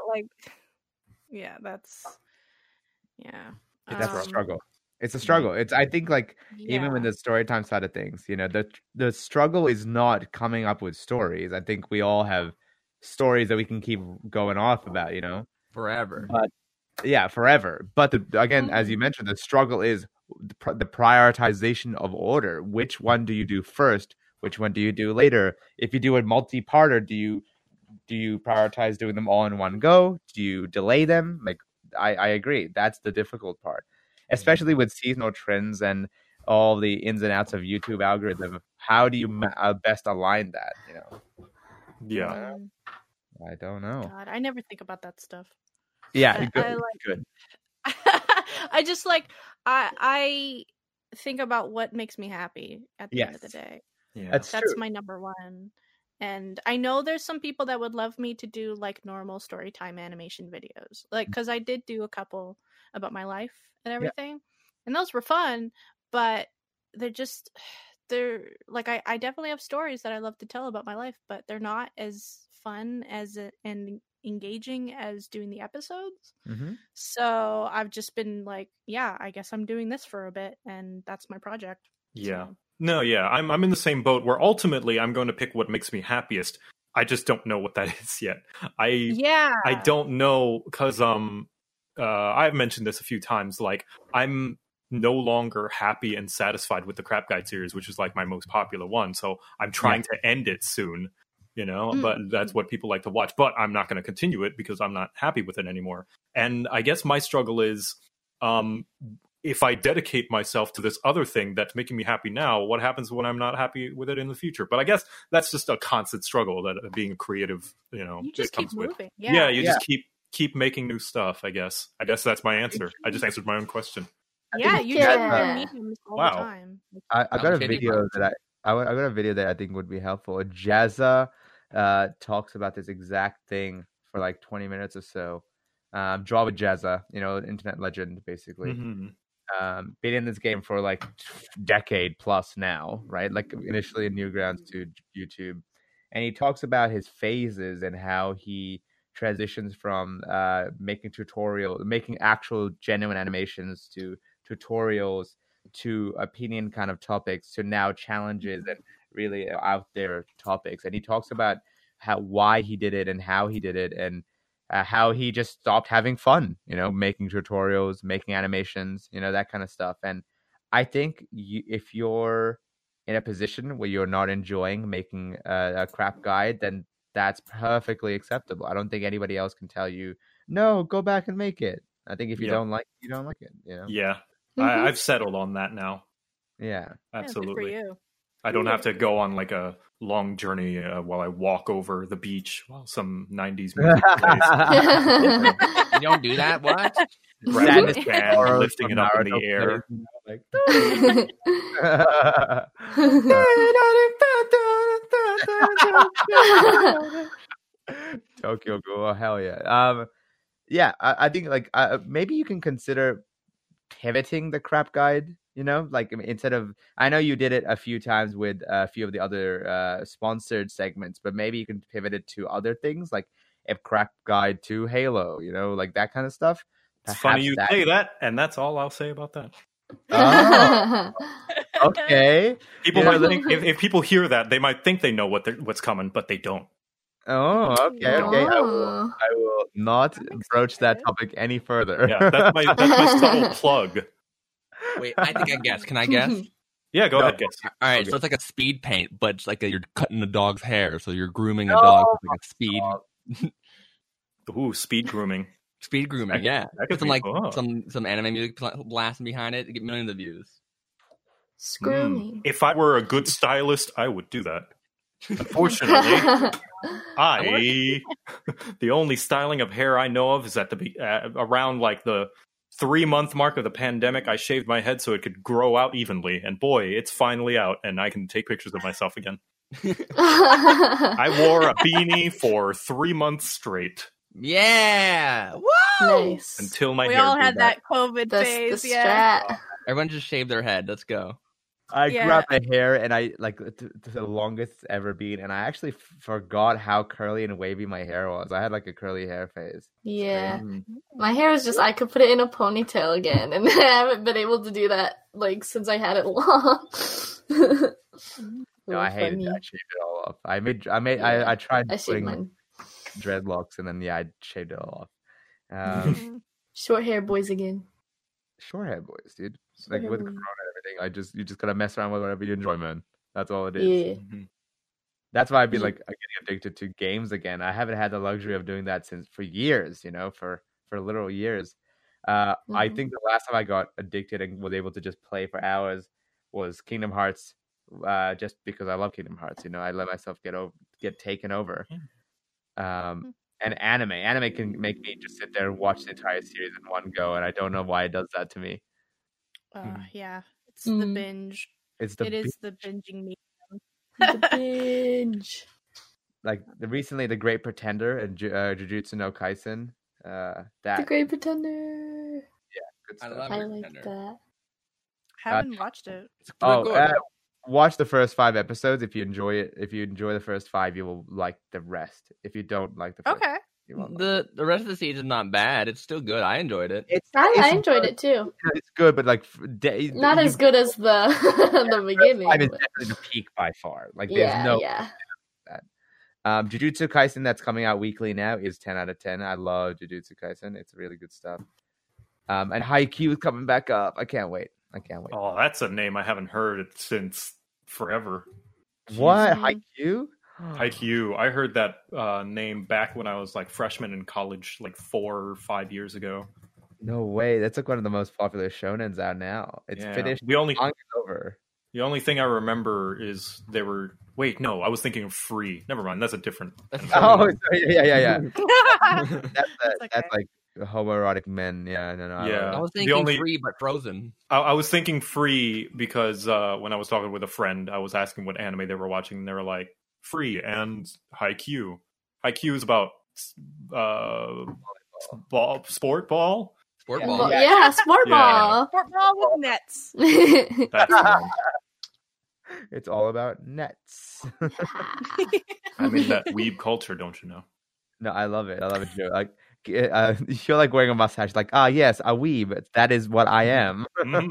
That's It's a struggle. It's a struggle. I think even with the story time side of things, the struggle is not coming up with stories. I think we all have stories that we can keep going off about, forever. But forever. But again, as you mentioned, the struggle is the prioritization of order. Which one do you do first? Which one do you do later? If you do a multi-parter, do you prioritize doing them all in one go? Do you delay them? I agree. That's the difficult part, especially with seasonal trends and all the ins and outs of YouTube algorithm. How do you best align that? Yeah. I don't know. God, I never think about that stuff. Yeah, good. I just I think about what makes me happy at the end of the Yes. day. Yeah. That's That's true. my number one. And I know there's some people that would love me to do like normal story time animation videos. Like, because I did do a couple about my life and everything. And those were fun, but they're like, I definitely have stories that I love to tell about my life, but they're not as fun and engaging as doing the episodes. Mm-hmm. So I've just been like, yeah, I guess I'm doing this for a bit, and that's my project. Yeah. So. No, yeah, I'm in the same boat where ultimately I'm going to pick what makes me happiest. I just don't know what that is yet. I don't know because I've mentioned this a few times. Like, I'm no longer happy and satisfied with the Crap Guide series, which is like my most popular one. So I'm trying to end it soon, but that's what people like to watch. But I'm not going to continue it because I'm not happy with it anymore. And I guess my struggle is, if I dedicate myself to this other thing that's making me happy now, what happens when I'm not happy with it in the future? But I guess that's just a constant struggle that being a creative, you just it comes keep with. moving. You just keep making new stuff. I guess that's my answer. I just answered my own question. Yeah, you Yeah. change your mediums all the time. I got a Shady video Park. that I got a video that I think would be helpful. Jazza talks about this exact thing for like 20 minutes or so. Draw with Jazza, internet legend basically. Mhm. Been in this game for like decade plus now, right? Like initially in Newgrounds to YouTube, and he talks about his phases and how he transitions from making actual genuine animations to tutorials to opinion kind of topics to now challenges and really out there topics. And he talks about why he did it and how he did it and how he just stopped having fun, making tutorials, making animations, that kind of stuff. And I think if you're in a position where you're not enjoying making a crap guide, then that's perfectly acceptable. I don't think anybody else can tell you, no, go back and make it. I think if you don't like it, you don't like it. Yeah. Mhm. I've settled on that now. Yeah. Absolutely. Yeah, good for you. I don't have to go on like a long journey while I walk over the beach while some 90s music plays. You don't do that? What? Grabbing Sadness the band, Sorrows lifting from it up in Naruto the air. Tokyo Ghoul, hell yeah. Yeah, I think like maybe you can consider pivoting the crap guide. Like instead of, I know you did it a few times with a few of the other sponsored segments, but maybe you can pivot it to other things like a crap guide to Halo. Like that kind of stuff. It's funny you say that, and that's all I'll say about that. Oh, okay. People might think if people hear that, they might think they know what's coming, but they don't. Oh, okay. Oh. I will not broach that good. topic any further. Yeah, that's my subtle plug. Wait, I think I guess. Can I guess? Yeah, go No. ahead, guess. All right, Okay. so it's like a speed paint, but it's like you're cutting a dog's hair, so you're grooming a Oh dog with like a speed Ooh, speed grooming. speed grooming. Yeah, That could some be like fun. some anime music blasting behind it to get millions of views. Screw me. If I were a good stylist, I would do that. Unfortunately, the only styling of hair I know of is at around like the 3-month mark of the pandemic. I shaved my head so it could grow out evenly, and boy, it's finally out, and I can take pictures of myself again. I wore a beanie for 3 months straight Yeah, woo! Nice. until my We hair all grew had back. that COVID The phase. Yeah. strat. Everyone just shaved their head. Let's go. I Yeah. grew out my hair, and I like the longest it's ever been, and I actually forgot how curly and wavy my hair was. I had like a curly hair phase. Yeah. Mm. My hair is just, I could put it in a ponytail again, and I haven't been able to do that, like, since I had it long. No, I hated it. I shaved it all off. I tried I shaved putting mine. dreadlocks, and then I shaved it all off. Mhm. Short hair boys again. Short hair boys, dude. Short Like hair with boys. Corona and everything, you just gotta mess around with whatever you enjoy, man. That's all it is. Yeah. Mhm. That's why I've been Yeah. like getting addicted to games again. I haven't had the luxury of doing that for years, for literal years. I Mhm. think the last time I got addicted and was able to just play for hours was Kingdom Hearts. Just because I love Kingdom Hearts, I let myself get taken over. And anime can make me just sit there and watch the entire series in one go, and I don't know why it does that to me. Yeah. It's the binge. It's the It is the binging me. The binge. like recently the Great Pretender and Jujutsu no Kaisen. The That Great Pretender. good I stuff. love I Great like Pretender. that. Haven't watched it. It's Oh, good. watch the first 5 episodes. If you enjoy it, if you enjoy the first 5, you will like the rest. If you don't like the first, Okay. you won't like The rest of the season's not bad. It's still good. I enjoyed it. I enjoyed it too. It's good, but like Not as good as the the beginning. Time is but- definitely the peak by far. Like there's Yeah, no yeah. Jujutsu Kaisen that's coming out weekly now is 10 out of 10. I love Jujutsu Kaisen. It's really good stuff. And Haikyuu is coming back up. I can't wait. Oh, that's a name I haven't heard since forever. What? Mhm. Haikyuu? Haikyuu. I heard that name back when I was like freshman in college, like 4 or 5 years ago. No way. That's like one of the most popular shonens out now. It's Yeah. finished. The only Long over. thing I remember is they were. Wait, no, I was thinking of Free. Never mind. That's a different. That's Oh, sorry. Yeah. That's That's like homoerotic men. Yeah, no. I Yeah. love I it. was The thinking only- Free but Frozen. I was thinking Free because when I was talking with a friend, I was asking what anime they were watching, and they were like, Free and Haikyuu. Haikyuu is about sport ball. Sport Yeah. ball. Well, yeah, sport Yeah. ball. Sport ball with nets. That's the one. It's all about nets. I'm in that weeb culture, don't you know? No, I love it. I love it, Joe. Like, you're like wearing a mustache. Like, yes, a weeb. That is what I am.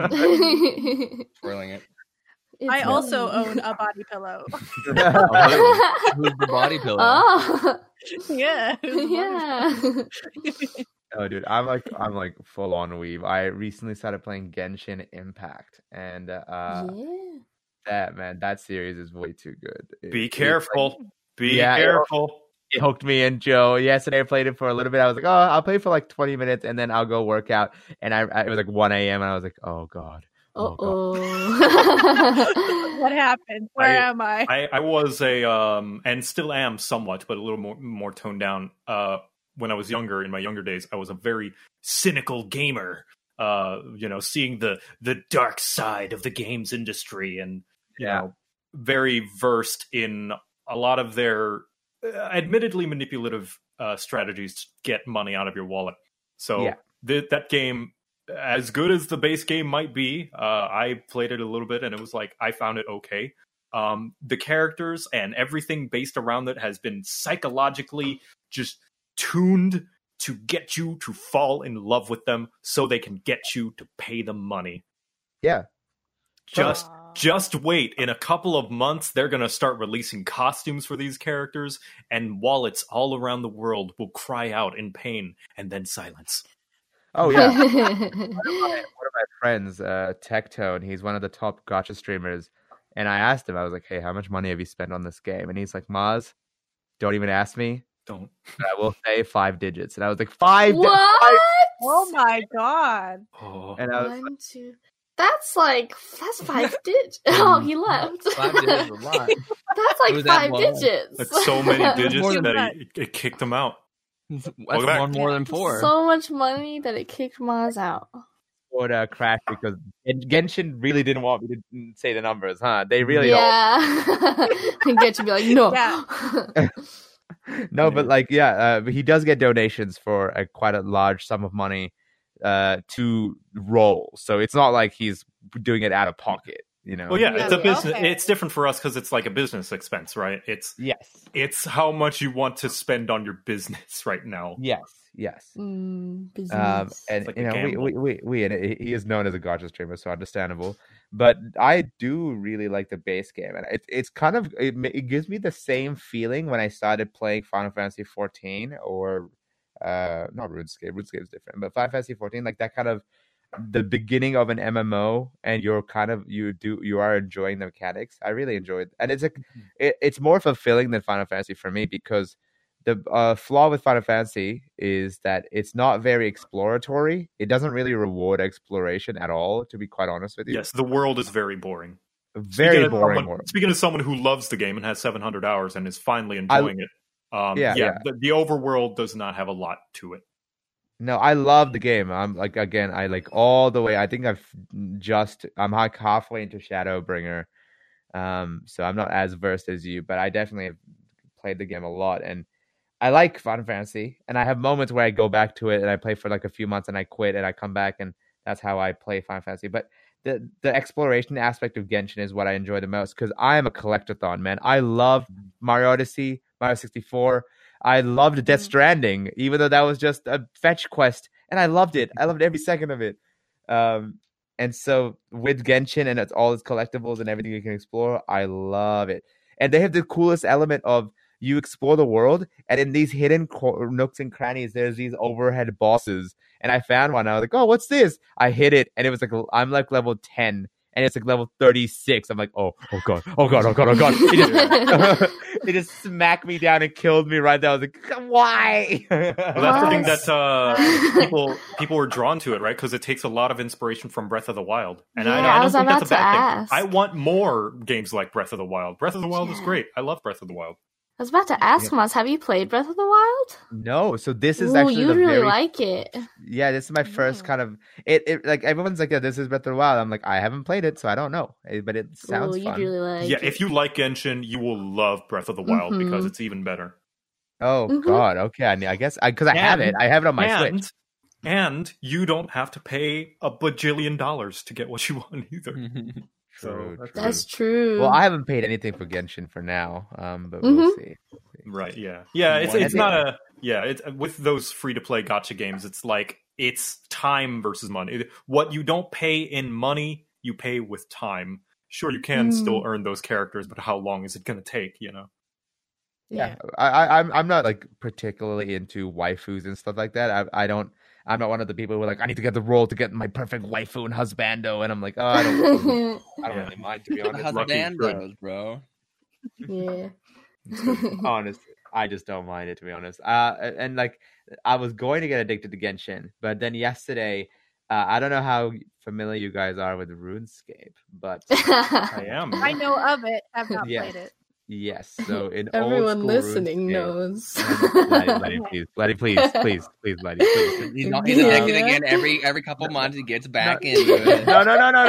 Mhm. Spoiling it. I It's also me. own a body pillow. Who's the body pillow? Oh, Yeah. yeah. Oh, dude, I'm like full on weeb. I recently started playing Genshin Impact, and Yeah. that series is way too good. Be It's careful. Be Yeah, careful. it hooked me in, Joe. Yesterday I played it for a little bit. I was like, oh, I'll play for like 20 minutes and then I'll go work out. And it was like 1 a.m. and I was like, oh God. Oh, God. Oh. What happened? Where am I? I was a and still am somewhat, but a little more toned down. When I was younger, in my younger days, I was a very cynical gamer. Seeing the dark side of the games industry, and you know, very versed in a lot of their admittedly manipulative strategies to get money out of your wallet. So that game, as good as the base game might be, I played it a little bit and it was like, I found it okay. The characters and everything based around it has been psychologically just tuned to get you to fall in love with them so they can get you to pay them money. Yeah. Just wait. In a couple of months, they're going to start releasing costumes for these characters, and wallets all around the world will cry out in pain and then silence. Oh, yeah. One of my friends, Tectone, he's one of the top gacha streamers. And I asked him, I was like, hey, how much money have you spent on this game? And he's like, Maz, don't even ask me. Don't. I will say 5 digits. And I was like, 5 digits? What? Oh my God. Oh. And I was like, 1, 2. That's 5 digits. Oh, he left. 5 digits is a lot. That's like It was that 5 low. digits. That's so many digits More than that it kicked them out. That's Welcome back. one more than 4. So much money that it kicked Maz out. would crash because Genshin really didn't want me to say the numbers, huh? They really Yeah. And get to be like, no. Yeah. No, but like, but he does get donations for quite a large sum of money to roll. So it's not like he's doing it out of pocket, you know? Well, yeah, it's a Yeah. business. Okay. It's different for us because it's like a business expense, right? Yes. It's how much you want to spend on your business right now. Yes. Business. And like you a know, gamble. we and he is known as a gacha streamer, so understandable. But I do really like the base game, and it's kind of it gives me the same feeling when I started playing Final Fantasy 14 or not RuneScape. RuneScape is different, but Final Fantasy 14, like that kind of the beginning of an MMO, and you are enjoying the mechanics. I really enjoyed, and it's more fulfilling than Final Fantasy for me because the flaw with Final Fantasy is that it's not very exploratory. It doesn't really reward exploration at all, to be quite honest with you. Yes, the world is very boring. Very boring world. Speaking of someone who loves the game and has 700 hours and is finally enjoying it, the overworld does not have a lot to it. No, I love the game. I'm like, again, I like all the way. I think I'm like halfway into Shadowbringer. So I'm not as versed as you, but I definitely have played the game a lot, and I like Final Fantasy, and I have moments where I go back to it and I play for like a few months and I quit and I come back, and that's how I play Final Fantasy. But the exploration aspect of Genshin is what I enjoy the most, because I am a collectathon, man. I love Mario Odyssey, Mario 64. I loved Death Stranding, even though that was just a fetch quest, and I loved it. I loved every second of it. And so with Genshin and it's all its collectibles and everything you can explore, I love it. And they have the coolest element of you explore the world, and in these hidden nooks and crannies, there's these overhead bosses. And I found one. I was like, "Oh, what's this?" I hit it, and it was like I'm like level 10, and it's like level 36. I'm like, "Oh god, oh god, oh god, oh god!" It just smacked me down and killed me right there. I was like, "Why?" Well, that's the thing that people were drawn to it, right? Because it takes a lot of inspiration from Breath of the Wild, and I don't think that's a bad thing. I want more games like Breath of the Wild. Breath of the Wild is great. I love Breath of the Wild. I was about to ask Moz, have you played Breath of the Wild? No, so this is actually you really like it. Yeah, this is my first kind of it. Like everyone's like, "Yeah, this is Breath of the Wild." I'm like, I haven't played it, so I don't know, but it sounds fun. Really like it. If you like Genshin, you will love Breath of the Wild because it's even better. Oh God, okay. I guess because I have it on my Switch, and you don't have to pay a bajillion dollars to get what you want either. That's true. Well, I haven't paid anything for Genshin for now, but we'll see. Right? Yeah. It's not It's with those free to play gacha games. It's like it's time versus money. What you don't pay in money, you pay with time. Sure, you can still earn those characters, but how long is it going to take? You know. Yeah. I'm not like particularly into waifus and stuff like that. I'm not one of the people who are like, I need to get the role to get my perfect waifu and husbando, and I'm like, oh, I don't really mind, to be honest. Husbandos, bro. Yeah. Honestly, I just don't mind it, to be honest. And like, I was going to get addicted to Genshin, but then yesterday, I don't know how familiar you guys are with RuneScape, but I am. I know of it. I've not played it. Yes, so in everyone old listening RuneScape, knows. Bloody, please, Bloody, please. He's addicted again. Every couple months he gets back into it. No,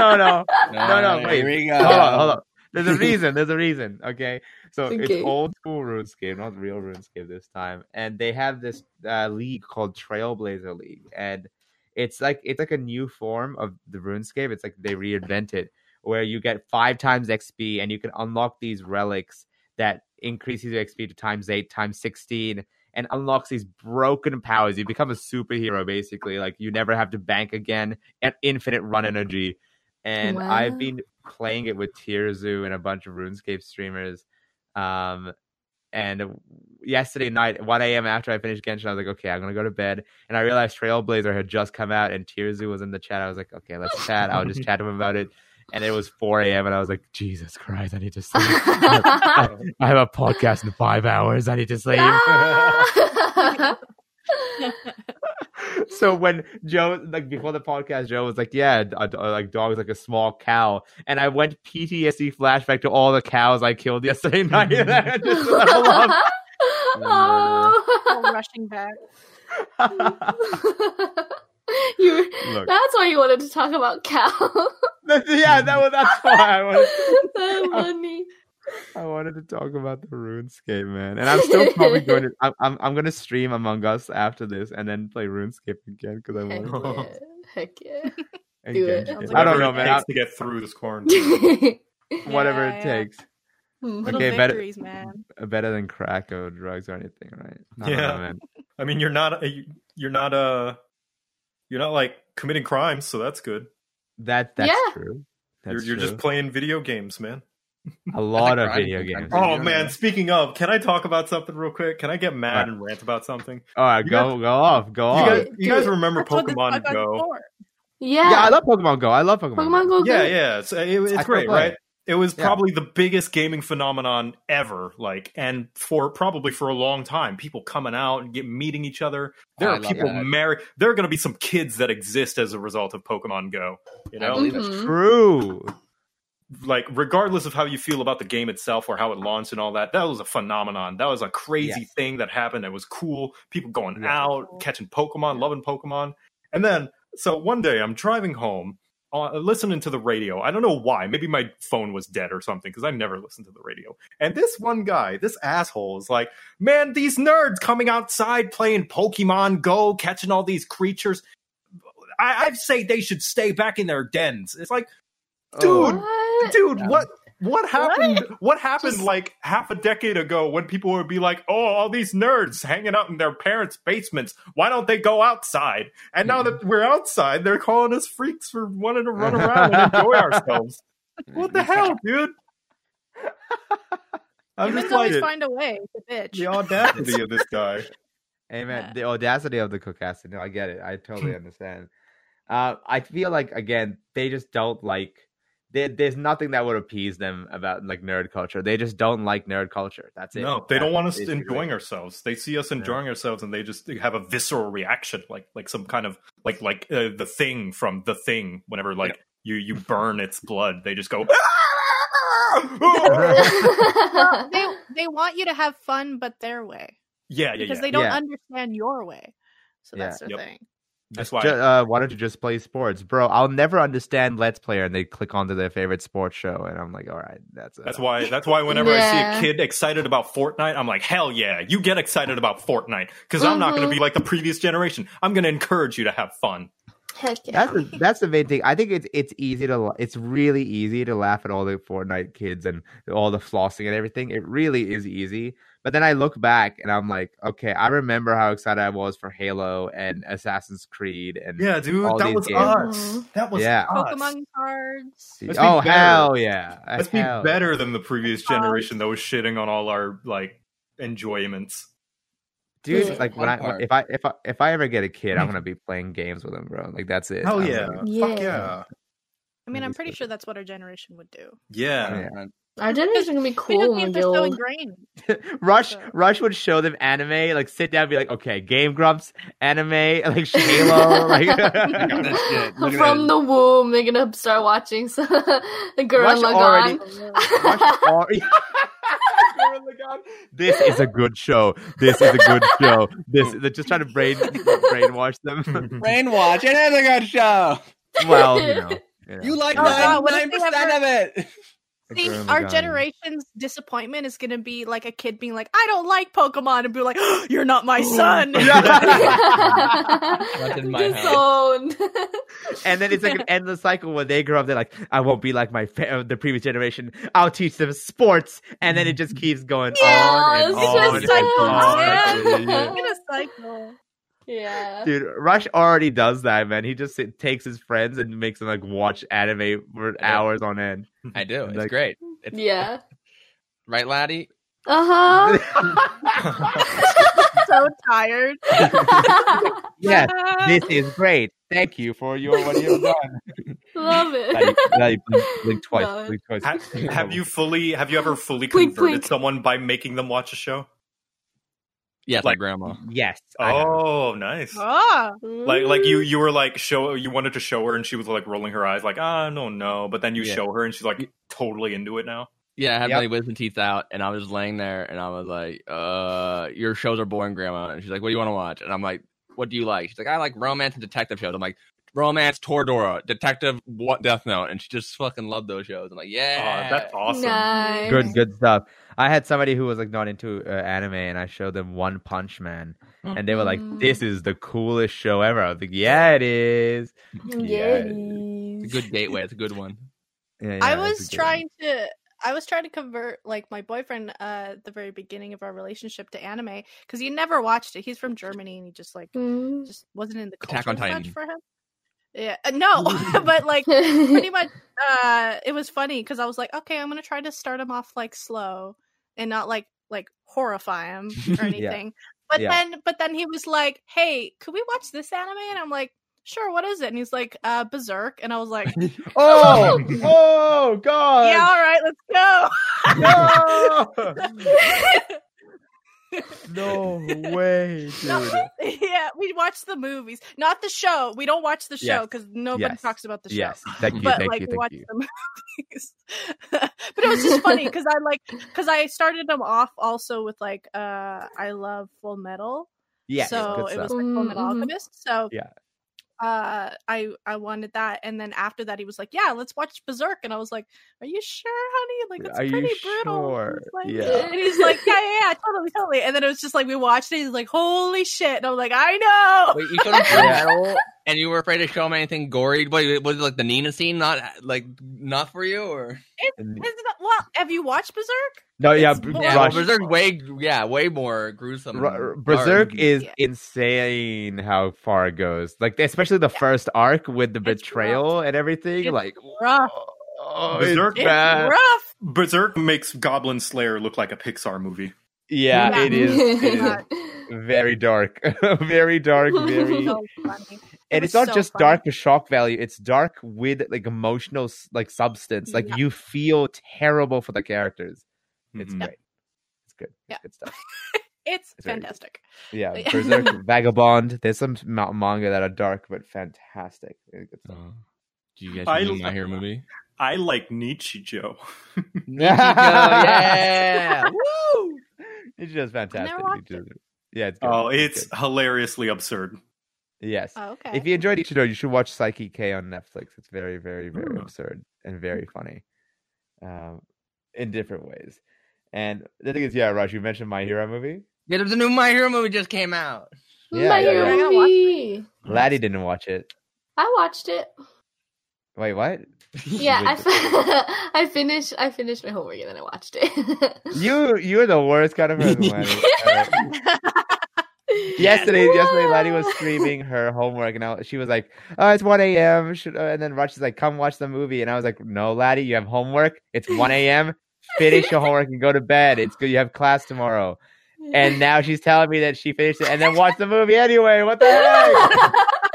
please. Here we go. Hold on. There's a reason. Okay, so it's old school RuneScape, not real RuneScape this time, and they have this league called Trailblazer League, and it's like a new form of the RuneScape. It's like they reinvented it, where you get 5 times XP, and you can unlock these relics that increases your XP to times 8, times 16, and unlocks these broken powers. You become a superhero, basically. Like, you never have to bank again, and infinite run energy. And I've been playing it with Tirzu and a bunch of RuneScape streamers. And yesterday night, 1 a.m. after I finished Genshin, I was like, okay, I'm going to go to bed. And I realized Trailblazer had just come out, and Tirzu was in the chat. I was like, okay, let's chat. I'll just chat to him about it. And it was 4 a.m. and I was like, Jesus Christ, I need to sleep. I have a podcast in 5 hours. I need to sleep. So when Joe, like before the podcast, Joe was like, yeah, like dog's like a small cow. And I went PTSD flashback to all the cows I killed yesterday night. And I just level up. Rushing back. That's why you wanted to talk about cows. Yeah, that's why I wanted. So funny. I wanted to talk about the RuneScape, man, and I'm still probably going to. I'm going to stream Among Us after this, and then play RuneScape again because I want to. Heck yeah! Do it. I don't know, man. It takes to get through this quarantine. Whatever it takes. Little victories, man. Better than crack or drugs or anything, right? I don't know, man. I mean, you're not like committing crimes, so that's good. That's true. You're just playing video games, man. A lot of video games. Oh man, speaking of, can I talk about something real quick? Can I get mad and rant about something? All right, go off. You guys remember Pokemon Go? Yeah, I love Pokemon Go. I love Pokemon Go. Yeah. It's great, right? It was probably the biggest gaming phenomenon ever, and for a long time, people coming out and meeting each other. There are people married. There are going to be some kids that exist as a result of Pokemon Go. You know, that's true. like regardless of how you feel about the game itself or how it launched and all that, that was a phenomenon. That was a crazy thing that happened. It was cool. People going out, catching Pokemon, loving Pokemon. And then, so one day I'm driving home, listening to the radio. I don't know why. Maybe my phone was dead or something, because I never listened to the radio. And this one guy, this asshole, is like, man, these nerds coming outside playing Pokemon Go, catching all these creatures. I'd say they should stay back in their dens. It's like, dude, what happened? What happened like half a decade ago when people would be like, "Oh, all these nerds hanging out in their parents' basements. Why don't they go outside?" And now that we're outside, they're calling us freaks for wanting to run around and enjoy ourselves. What the hell, dude? I'm You just can always like find a way to bitch. the audacity of this guy. Hey man, the audacity of the Cookcast. No, I get it. I totally understand. I feel like again, they just don't like. There's nothing that would appease them about like nerd culture. They just don't like nerd culture. That's it. No, they don't want us basically enjoying ourselves. They see us enjoying ourselves, and they just have a visceral reaction, like some kind of like the Thing from The Thing. Whenever like you burn its blood, they just go. They want you to have fun, but their way. Yeah, Because they don't understand your way. So that's their thing. That's why. Why don't you just play sports, bro? I'll never understand Let's Player, and they click onto their favorite sports show, and I'm like, all right, that's why. Whenever I see a kid excited about Fortnite, I'm like, hell yeah, you get excited about Fortnite, because I'm not going to be like the previous generation. I'm going to encourage you to have fun. Heck yeah. That's the main thing. I think it's really easy to laugh at all the Fortnite kids and all the flossing and everything. It really is easy. But then I look back and I'm like, okay, I remember how excited I was for Halo and Assassin's Creed and Yeah, dude, all that these was games. us. That was us. Pokemon cards. Let's be Oh better. hell yeah! Let's be better than the previous generation that was shitting on all our like enjoyments. Dude. Like when Fun if I ever get a kid, I'm gonna be playing games with him, bro. Like that's it. Hell I'm yeah. gonna- Fuck yeah. I mean, I'm pretty sure that's what our generation would do. Yeah. Yeah. Our generation can be cool Video when games we are get so old. ingrained. Rush would show them anime, like sit down and be like, okay, Game Grumps, anime, like Halo, like From the womb, they're gonna start watching Gurren Rush already- Lagann. Rush already- This is a good show. This is a good show. They're just trying to brainwash them. Brainwash. It is a good show. Well, you know. You like Oh, God, what if 99% they of it. See, Gurren our Lagann. generation's disappointment is going to be like a kid being like, I don't like Pokemon, and be like, oh, you're not my son. in my Disowned. And then it's like an endless cycle when they grow up. They're like, I won't be like the previous generation. I'll teach them sports, and then it just keeps going on and it's on just and on. cycles, In a cycle. Yeah. Dude, Rush already does that, man. He just takes his friends and makes them like watch anime for hours on end. I do. It's Like- great. It's, Yeah. Right, laddie? Uh So tired. huh. Yes, this is great. Thank you for what you've done. Love it. Laddie, blink twice. No. Blink twice. Have you ever fully Blink, converted blink. someone by making them watch a show? Yes, Like- my grandma. Yes. I have. Oh, nice. Ah, Like you were like you wanted to show her and she was like rolling her eyes like no, but then you Yeah. show her and she's like totally into it now. Yeah, I had Yep. my wisdom teeth out, and I was just laying there, and I was like, your shows are boring, Grandma. And she's like, what do you want to watch? And I'm like, what do you like? She's like, I like romance and detective shows. I'm like, romance, Toradora, detective, what, Death Note. And she just fucking loved those shows. I'm like, yeah. Oh, that's awesome. Nice. Good stuff. I had somebody who was like not into anime, and I showed them One Punch Man, and they were like, "This is the coolest show ever." I was like, "Yeah, it is." Yeah. It's a good gateway. It's a good one. Yeah, I it's was a good one. trying to convert like my boyfriend at the very beginning of our relationship to anime because he never watched it. He's from Germany and he just like Mm. just wasn't in the Attack culture on as much Titan. for him. Yeah, no, but like pretty much it was funny because I was like, okay, I'm gonna try to start him off like slow and not like horrify him or anything. But then he was like, hey, could we watch this anime? And I'm like, sure, what is it? And he's like, Berserk. And I was like, Oh God! yeah, all right, let's go. No! No way, dude. Yeah, we watch the movies, not the show. We don't watch the show Yes. because nobody Yes. talks about the show. Yes, thank you, But thank like you, we watch thank you. the movies. But it was just funny because I started them off also with like I love Full Metal. Yes, So good it was stuff. like Full Metal Mhm. Alchemist. So Yeah. I wanted that, and then after that he was like, yeah, let's watch Berserk, and I was like, are you sure, honey? Like, it's Are you pretty brutal. sure? And it's like- Yeah. and he's like, yeah, totally. And then it was just like we watched it. He's like, holy shit! And I'm like, I know. Wait, you showed him Full Yeah. Metal, and you were afraid to show him anything gory. Wait, was it like the Nina scene not for you, or? And- Isn't it, well, have you watched Berserk? no, yeah, It's more- Yeah, well, Rush. Berserk way more gruesome. and Berserk dark. is Yeah. insane how far it goes. Like, especially the first arc with the It's betrayal and everything. It's like, rough. oh, Berserk- it's bad. It's rough. Berserk makes Goblin Slayer look like a Pixar movie. Yeah, Yeah. it is. It is Yeah. very dark, very dark, very. So funny. And was it's not so just funny. dark with shock value; it's dark with like emotional, like substance. Like Yeah. you feel terrible for the characters. It's Mhm. great. It's good. Yeah. It's good stuff. It's It's very good. fantastic. Yeah, Yeah. Berserk, Vagabond. There's some manga that are dark but fantastic. Really good stuff. Do you guys I know love- My Hero movie? I like Nichijou. Yeah. Woo! It's just fantastic. never watched Ichijo. Yeah, it's good. Oh, it's good. hilariously absurd. Yes. Oh, okay. If you enjoyed Ichijo, you should watch Psyche K on Netflix. It's very, very, very Hmm. absurd and very funny, in different ways. And the thing is, yeah, Raj, you mentioned My Hero movie. Yeah, there's a new My Hero movie just came out. Yeah, My yeah, Hero yeah. I gotta watch movie. Laddie didn't watch it. I watched it. Wait, what? Yeah, Wait, I finished my homework and then I watched it. You're the worst kind of person, Laddie. Yesterday, Laddie was streaming her homework, and she was like, "Oh, it's 1 a.m." And then Raj is like, "Come watch the movie," and I was like, "No, Laddie, you have homework. It's 1 a.m. Finish your homework and go to bed. It's good. You have class tomorrow." And now she's telling me that she finished it and then watched the movie anyway. What the heck?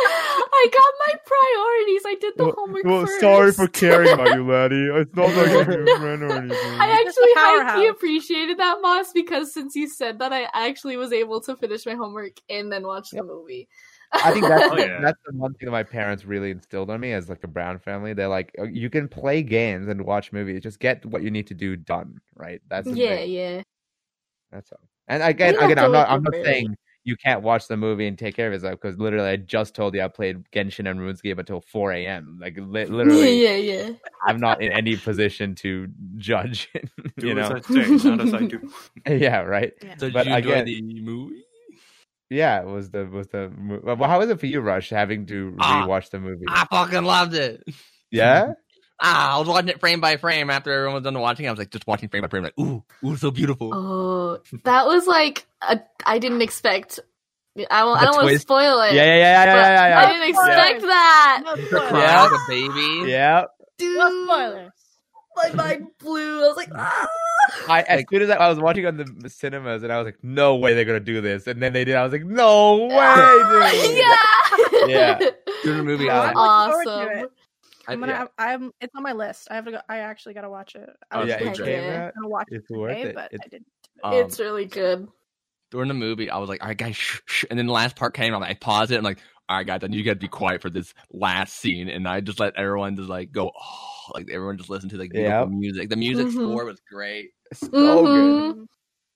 I got my priorities. I did the homework first. sorry for caring about you, Laddie. It's not like you're a friend or anything. I Just actually a powerhouse. highly appreciated that, Moss, because since you said that, I actually was able to finish my homework and then watch the movie. I think that's Oh, yeah. that's the one thing that my parents really instilled on me as like a Brown family. They're like, "Oh, you can play games and watch movies. Just get what you need to do done, right? That's the Yeah, thing. yeah. That's all. And again, We have to I'm look not over it. saying you can't watch the movie and take care of yourself because literally I just told you I played Genshin and RuneScape until 4 a.m. Like literally, Yeah. I'm not in any position to judge. Do You as know? I say, not as I do. Yeah, right. So did But you enjoy again- the movie? Yeah, it was the well, how was it for you, Rush, having to rewatch the movie? I fucking loved it. Yeah. I was watching it frame by frame after everyone was done watching. I was like just watching frame by frame, like ooh, so beautiful. Oh, that was like I didn't expect. I don't want to twist? spoil it. Yeah. but I didn't expect that. No The spoilers. cry Yeah. like a baby. Yeah. Dude, No spoilers. my mind blew. I was like, ah. As soon as I was watching on the cinemas, and I was like, "No way they're gonna do this," and then they did. I was like, "No way, dude!" Yeah. Yeah. During the movie, Yeah. I was I'm looking forward to Awesome. it. I'm gonna. It's on my list. I have to go. I actually gotta watch it. I Oh, was Yeah, so it Heck great. came yeah. out. gonna watch It's it worth today, it. but It's- I didn't. It's really good. During the movie, I was like, all right, guys, shh. And then the last part came, I paused it. I'm like, all right, guys, then you got to be quiet for this last scene. And I just let everyone just like go, oh, like everyone just listen to like beautiful Yep. music. The music Mhm. score was great. So good.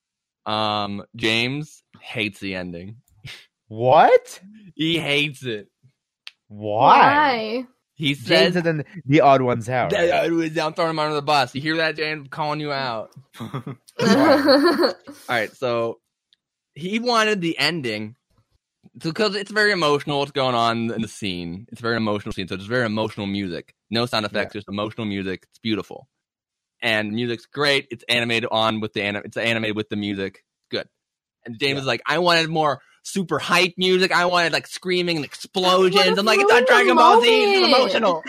Mhm. James hates the ending. What? He hates it. Why? He James says, is in the odd ones out. Right? I'm throwing him under the bus. You hear that, James? I'm calling you out. Mhm. All right, so he wanted the ending because it's very emotional. What's going on in the scene? It's a very emotional scene, so it's very emotional music. No sound effects, just emotional music. It's beautiful, and music's great. It's animated on with it's animated with the music. Good. And James is like, I wanted more super hype music. I wanted like screaming and explosions. I'm like, it's not Dragon Ball Z. It's moment. emotional.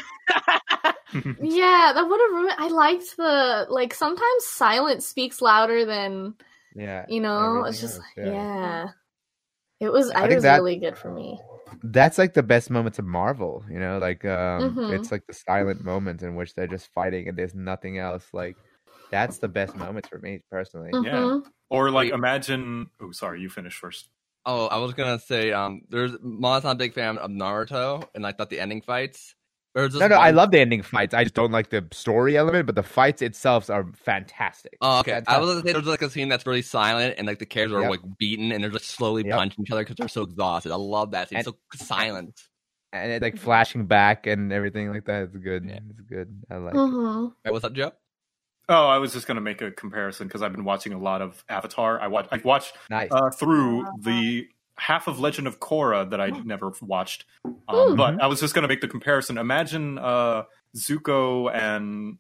Yeah, that would have ruined. I liked the like. Sometimes silence speaks louder than Yeah. it's everything just else, yeah. It was. I It think was that- really good for me. That's like the best moments of Marvel, like Mhm. it's like the silent moments in which they're just fighting and there's nothing else. Like That's the best moments for me personally. Mhm. Yeah. Or like Wait. imagine. Oh, sorry, you finish first. Oh, I was gonna say, there's Mom's not a big fan of Naruto, and I thought the ending fights. There's this No, I one- love the ending fights. I just don't like the story element, but the fights itself are fantastic. Oh, okay. I Fantastic. was gonna say there's like a scene that's really silent, and like the characters are Yep. like beaten, and they're just slowly Yep. punching each other because they're so exhausted. I love that scene. And- So silent. And it, like flashing back and everything like that. It's good. Yeah. It's good. I like it. Mhm. Hey, what's up, Joe? Oh, I was just gonna make a comparison because I've been watching a lot of Avatar. I've watched Nice. through the half of Legend of Korra that I never watched. Ooh. But I was just going to make the comparison. Imagine Zuko and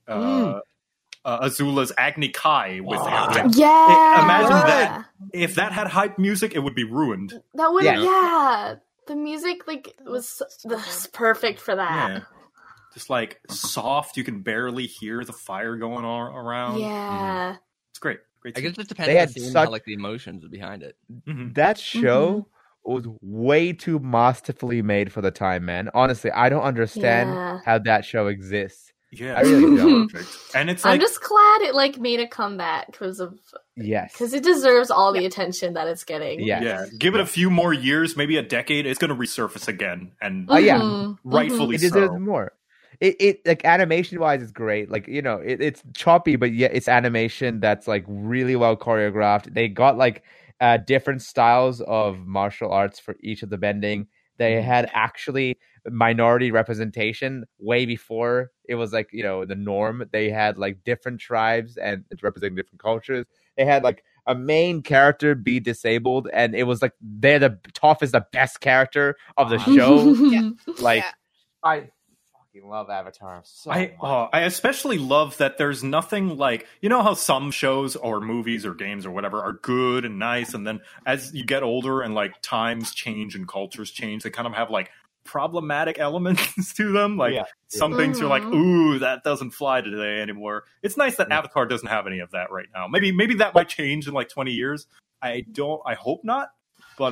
Azula's Agni Kai with Avatar. Yeah. Imagine that. If that had hype music, it would be ruined. That would, Yeah. yeah. The music was perfect for that. Yeah. Just like soft, you can barely hear the fire going on around. Yeah. It's great. Great. I guess it just depends They on had the scene, such- how like the emotions behind it. Mhm. That show was way too masterfully made for the time, man. Honestly, I don't understand Yeah. how that show exists. Yeah, I really don't. Perfect. And it's I'm like just glad it made a comeback because Yes. it deserves all the attention that it's getting. Yes. yeah, give it a few more years, maybe a decade, it's going to resurface again, and Oh, yeah. Mhm. rightfully It deserves so. more. It like animation wise, it's great. Like it's choppy, but yeah, it's animation that's like really well choreographed. They got like different styles of martial arts for each of the bending. They had actually minority representation way before it was like the norm. They had like different tribes and representing different cultures. They had like a main character be disabled, and it was like they're the Toph is the best character of the show. Yeah. Like Yeah. I fucking love Avatar so much. I especially love that there's nothing like, how some shows or movies or games or whatever are good and nice, and then as you get older and like times change and cultures change, they kind of have like problematic elements to them. Like Yeah. some things you're like, Mhm. ooh, that doesn't fly today anymore. It's nice that Avatar doesn't have any of that right now. Maybe that might change in like 20 years. I hope not. But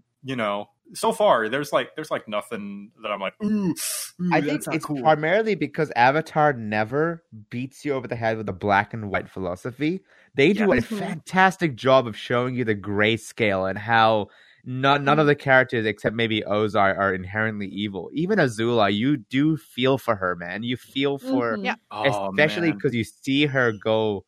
so far there's like nothing that I'm like, ooh I that's think not it's cool. primarily because Avatar never beats you over the head with a black and white philosophy. They do a Mhm. fantastic job of showing you the grayscale and how none of the characters except maybe Ozai are inherently evil. Even Azula, you do feel for her, man. You feel for Mhm. Yeah. Oh, especially man. because you see her go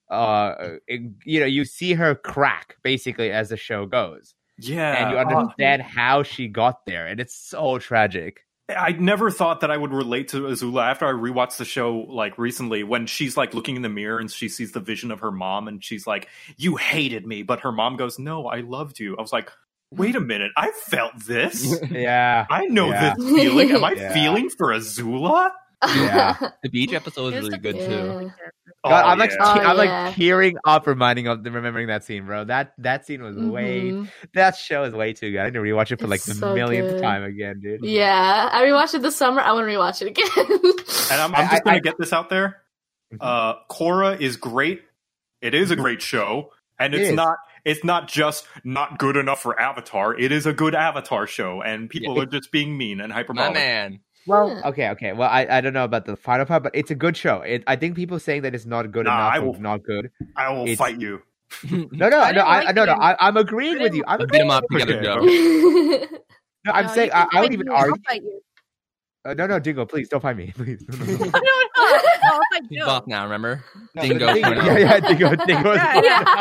you see her crack basically as the show goes. Yeah, And you understand how she got there, and it's so tragic. I never thought that I would relate to Azula after I rewatched the show like recently, when she's like looking in the mirror and she sees the vision of her mom and she's like, "You hated me," but her mom goes, "No, I loved you." I was like, "Wait a minute, I felt this. Yeah. I know Yeah. this feeling. Am I Yeah. feeling for Azula?" Yeah. The beach episode It is was really a good good too. character. God, I'm like, yeah. Oh, I'm yeah. like tearing up, remembering that scene, bro. That scene was way. Mhm. That show is way too good. I need to rewatch it for like It's the so millionth good. time again, dude. Yeah, I rewatched it this summer. I want to rewatch it again. And I'm just gonna get this out there. Korra is great. It is a great show, and It it's is. not just not good enough for Avatar. It is a good Avatar show, and people Yeah. are just being mean and My hyperbolic. man. Well, Yeah. okay. Well, I don't know about the final part, but it's a good show. I think people saying that it's not good Nah, I enough will- or not good. I will It's- fight you. No, I didn't like it. I'm agreeing I with you. didn't- I'm Let's beat him up together, Okay. Joe. No, I'm No, saying you can I would fight even me. I'll argue. fight you. No, Dingo, please don't fight me, please. No. No, I'll fight He's Joe. buff now, remember? No, Dingo. but Dingo- yeah, Dingo. Yeah,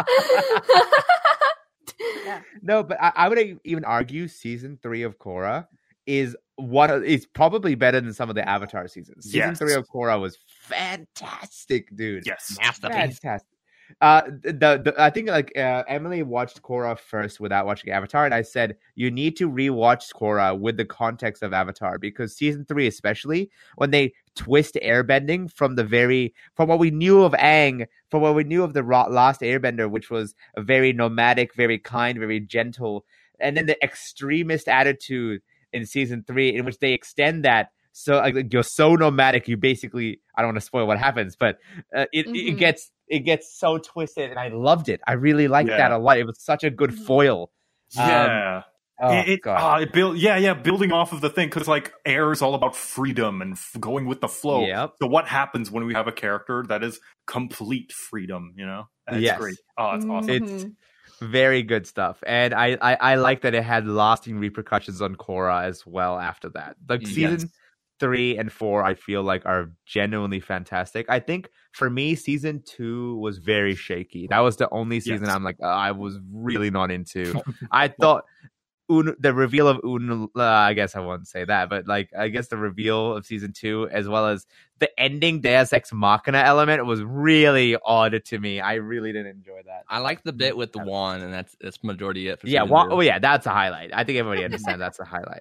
Yeah. No, but I would even argue season 3 of Korra is probably better than some of the Avatar seasons. Season Yes. 3 of Korra was fantastic, dude. Yes. Masterpiece. Fantastic. I think Emily watched Korra first without watching Avatar, and I said you need to rewatch Korra with the context of Avatar, because season 3, especially when they twist airbending from what we knew of Aang, from what we knew of the last Airbender, which was a very nomadic, very kind, very gentle, and then the extremist attitude in season 3, in which they extend that. So like, you're so nomadic, you basically, I don't want to spoil what happens, but it Mhm. gets so twisted, and I loved it. I really liked Yeah. that a lot. It was such a good foil. Yeah. building off of the thing, because like Air is all about freedom and going with the flow. Yep. So what happens when we have a character that is complete freedom? It's Yes. great. Oh, it's awesome. It's very good stuff, and I like that it had lasting repercussions on Korra as well after that. Like season 3 and 4, I feel like are genuinely fantastic. I think for me, season 2 was very shaky. That was the only season I'm like, I was really not into. I thought the reveal of I guess I won't say that, but like I guess the reveal of season 2 as well as the ending Deus Ex Machina element was really odd to me. I really didn't enjoy that. I like the bit with the wand, and that's majority it. For that's a highlight. I think everybody understands that's a highlight.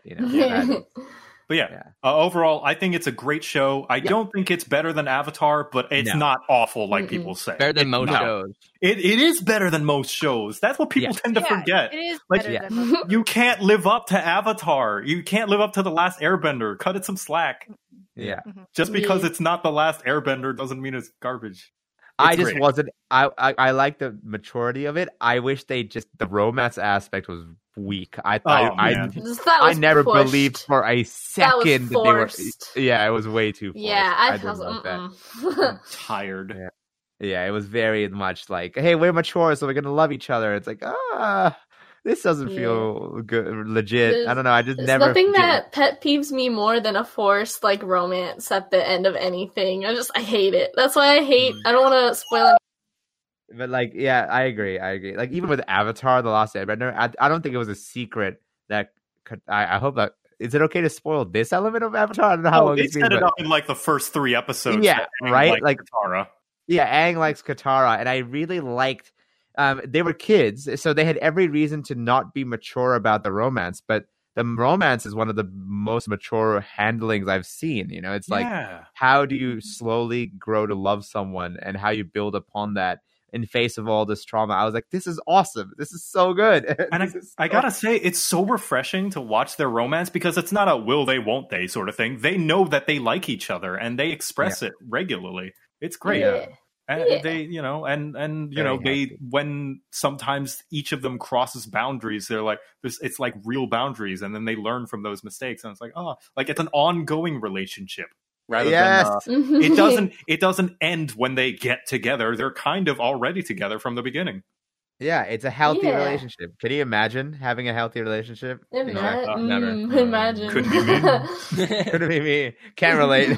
But overall, I think it's a great show. I don't think it's better than Avatar, but it's not awful like people say. Better than most shows. It is better than most shows. That's what people tend to forget. It is better than most. You can't live up to Avatar. You can't live up to The Last Airbender. Cut it some slack. Yeah. Just because it's not The Last Airbender doesn't mean it's garbage. I just wasn't. I like the maturity of it. I wish the romance aspect was weak. I never believed for a second that they were. Yeah, it was way too forced. Yeah, I didn't like that. I'm tired. Yeah, it was very much like, hey, we're mature, so we're gonna love each other. It's like, this doesn't feel good, legit. I don't know. I just never. Nothing that pet peeves me more than a forced like romance at the end of anything. I hate it. That's why I don't want to spoil it. But like, yeah, I agree. Like even with Avatar: The Last Airbender, I don't think it was a secret that. I hope that. Is it okay to spoil this element of Avatar? I don't know how long they set it up in like the first 3 episodes. Yeah, right. Like Katara. Yeah, Aang likes Katara, and I really liked. They were kids, so they had every reason to not be mature about the romance. But the romance is one of the most mature handlings I've seen. It's like, how do you slowly grow to love someone, and how you build upon that in face of all this trauma? I was like, this is awesome. This is so good. And I gotta say, it's so refreshing to watch their romance, because it's not a will they, won't they sort of thing. They know that they like each other, and they express it regularly. It's great. Yeah. And they, they, when sometimes each of them crosses boundaries, they're like, it's like real boundaries. And then they learn from those mistakes. And it's like, it's an ongoing relationship rather than, it doesn't end when they get together. They're kind of already together from the beginning. Yeah. It's a healthy relationship. Can you imagine having a healthy relationship? Never. Imagine. Couldn't be me. Couldn't be me. Can't relate.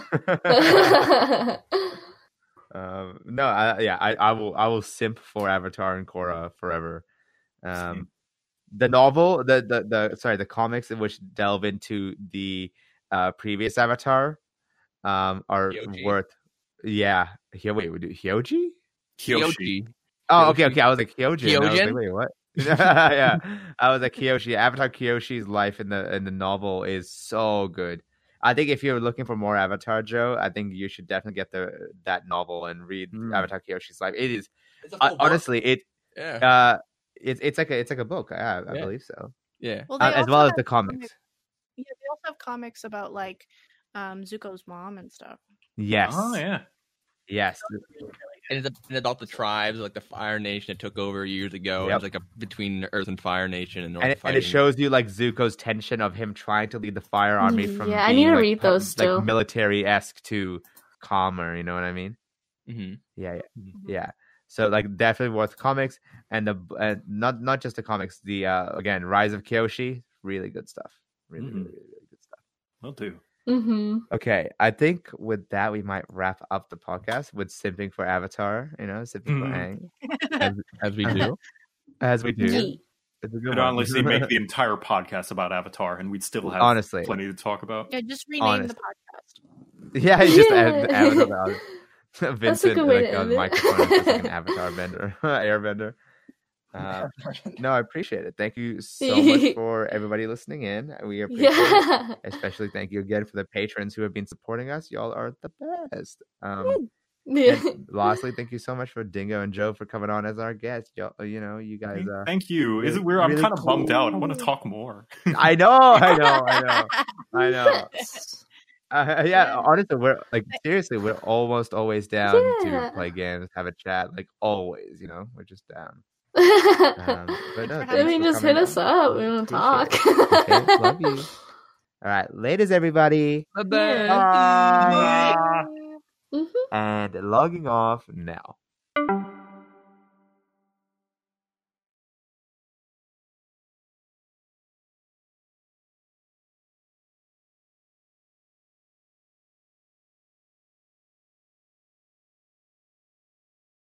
I will simp for Avatar and Korra forever. The novel, the comics in which delve into the previous Avatar are Hyoji. worth. Yeah. Wait, we do Hyoji? Kyoshi. Oh, okay. I was like Hyojin. I was Hyojin? like, wait, what? Yeah, I was like Kyoshi. Avatar Kyoshi's life in the novel is so good. I think if you're looking for more Avatar, Joe, I think you should definitely get that novel and read Avatar Kyoshi's life. It is honestly it's like a book. I believe so. Yeah, well, as well as the comics. Yeah, they also have comics about like Zuko's mom and stuff. Yes. Oh yeah. Yes. And it's about the tribes, like the Fire Nation that took over years ago. Yep. It was like between Earth and Fire Nation, and it shows you like Zuko's tension of him trying to lead the Fire Army from I need to read those still. Like military-esque to calmer. You know what I mean? Mm-hmm. Yeah. So like definitely worth comics, and not just the comics. The again, Rise of Kyoshi, really good stuff. Really good stuff. Will do. Mm-hmm. Okay, I think with that we might wrap up the podcast with simping for Avatar. Simping for Aang, as we do. As we do. Yeet. Could honestly make the entire podcast about Avatar, and we'd still have plenty to talk about. Yeah, just rename the podcast. Yeah, just add Avatar. Vincent, That's a good way to on end it. microphone, just like an Avatar bender, airbender. No, I appreciate it. Thank you so much for everybody listening in. We appreciate it. Especially thank you again for the patrons who have been supporting us. Y'all are the best. And lastly, thank you so much for Dingo and Joe for coming on as our guests. Y'all, you guys. Thank you. Is it weird? I'm really kind of cool. bummed out. I want to talk more. I know. Honestly, we're almost always down to play games, have a chat, like always. We're just down. But no, I thanks mean, for just hit coming us on. up. We want to talk. Appreciate it. Okay, love you. All right, ladies, everybody, Bye-bye. Bye. Mhm. and logging off now.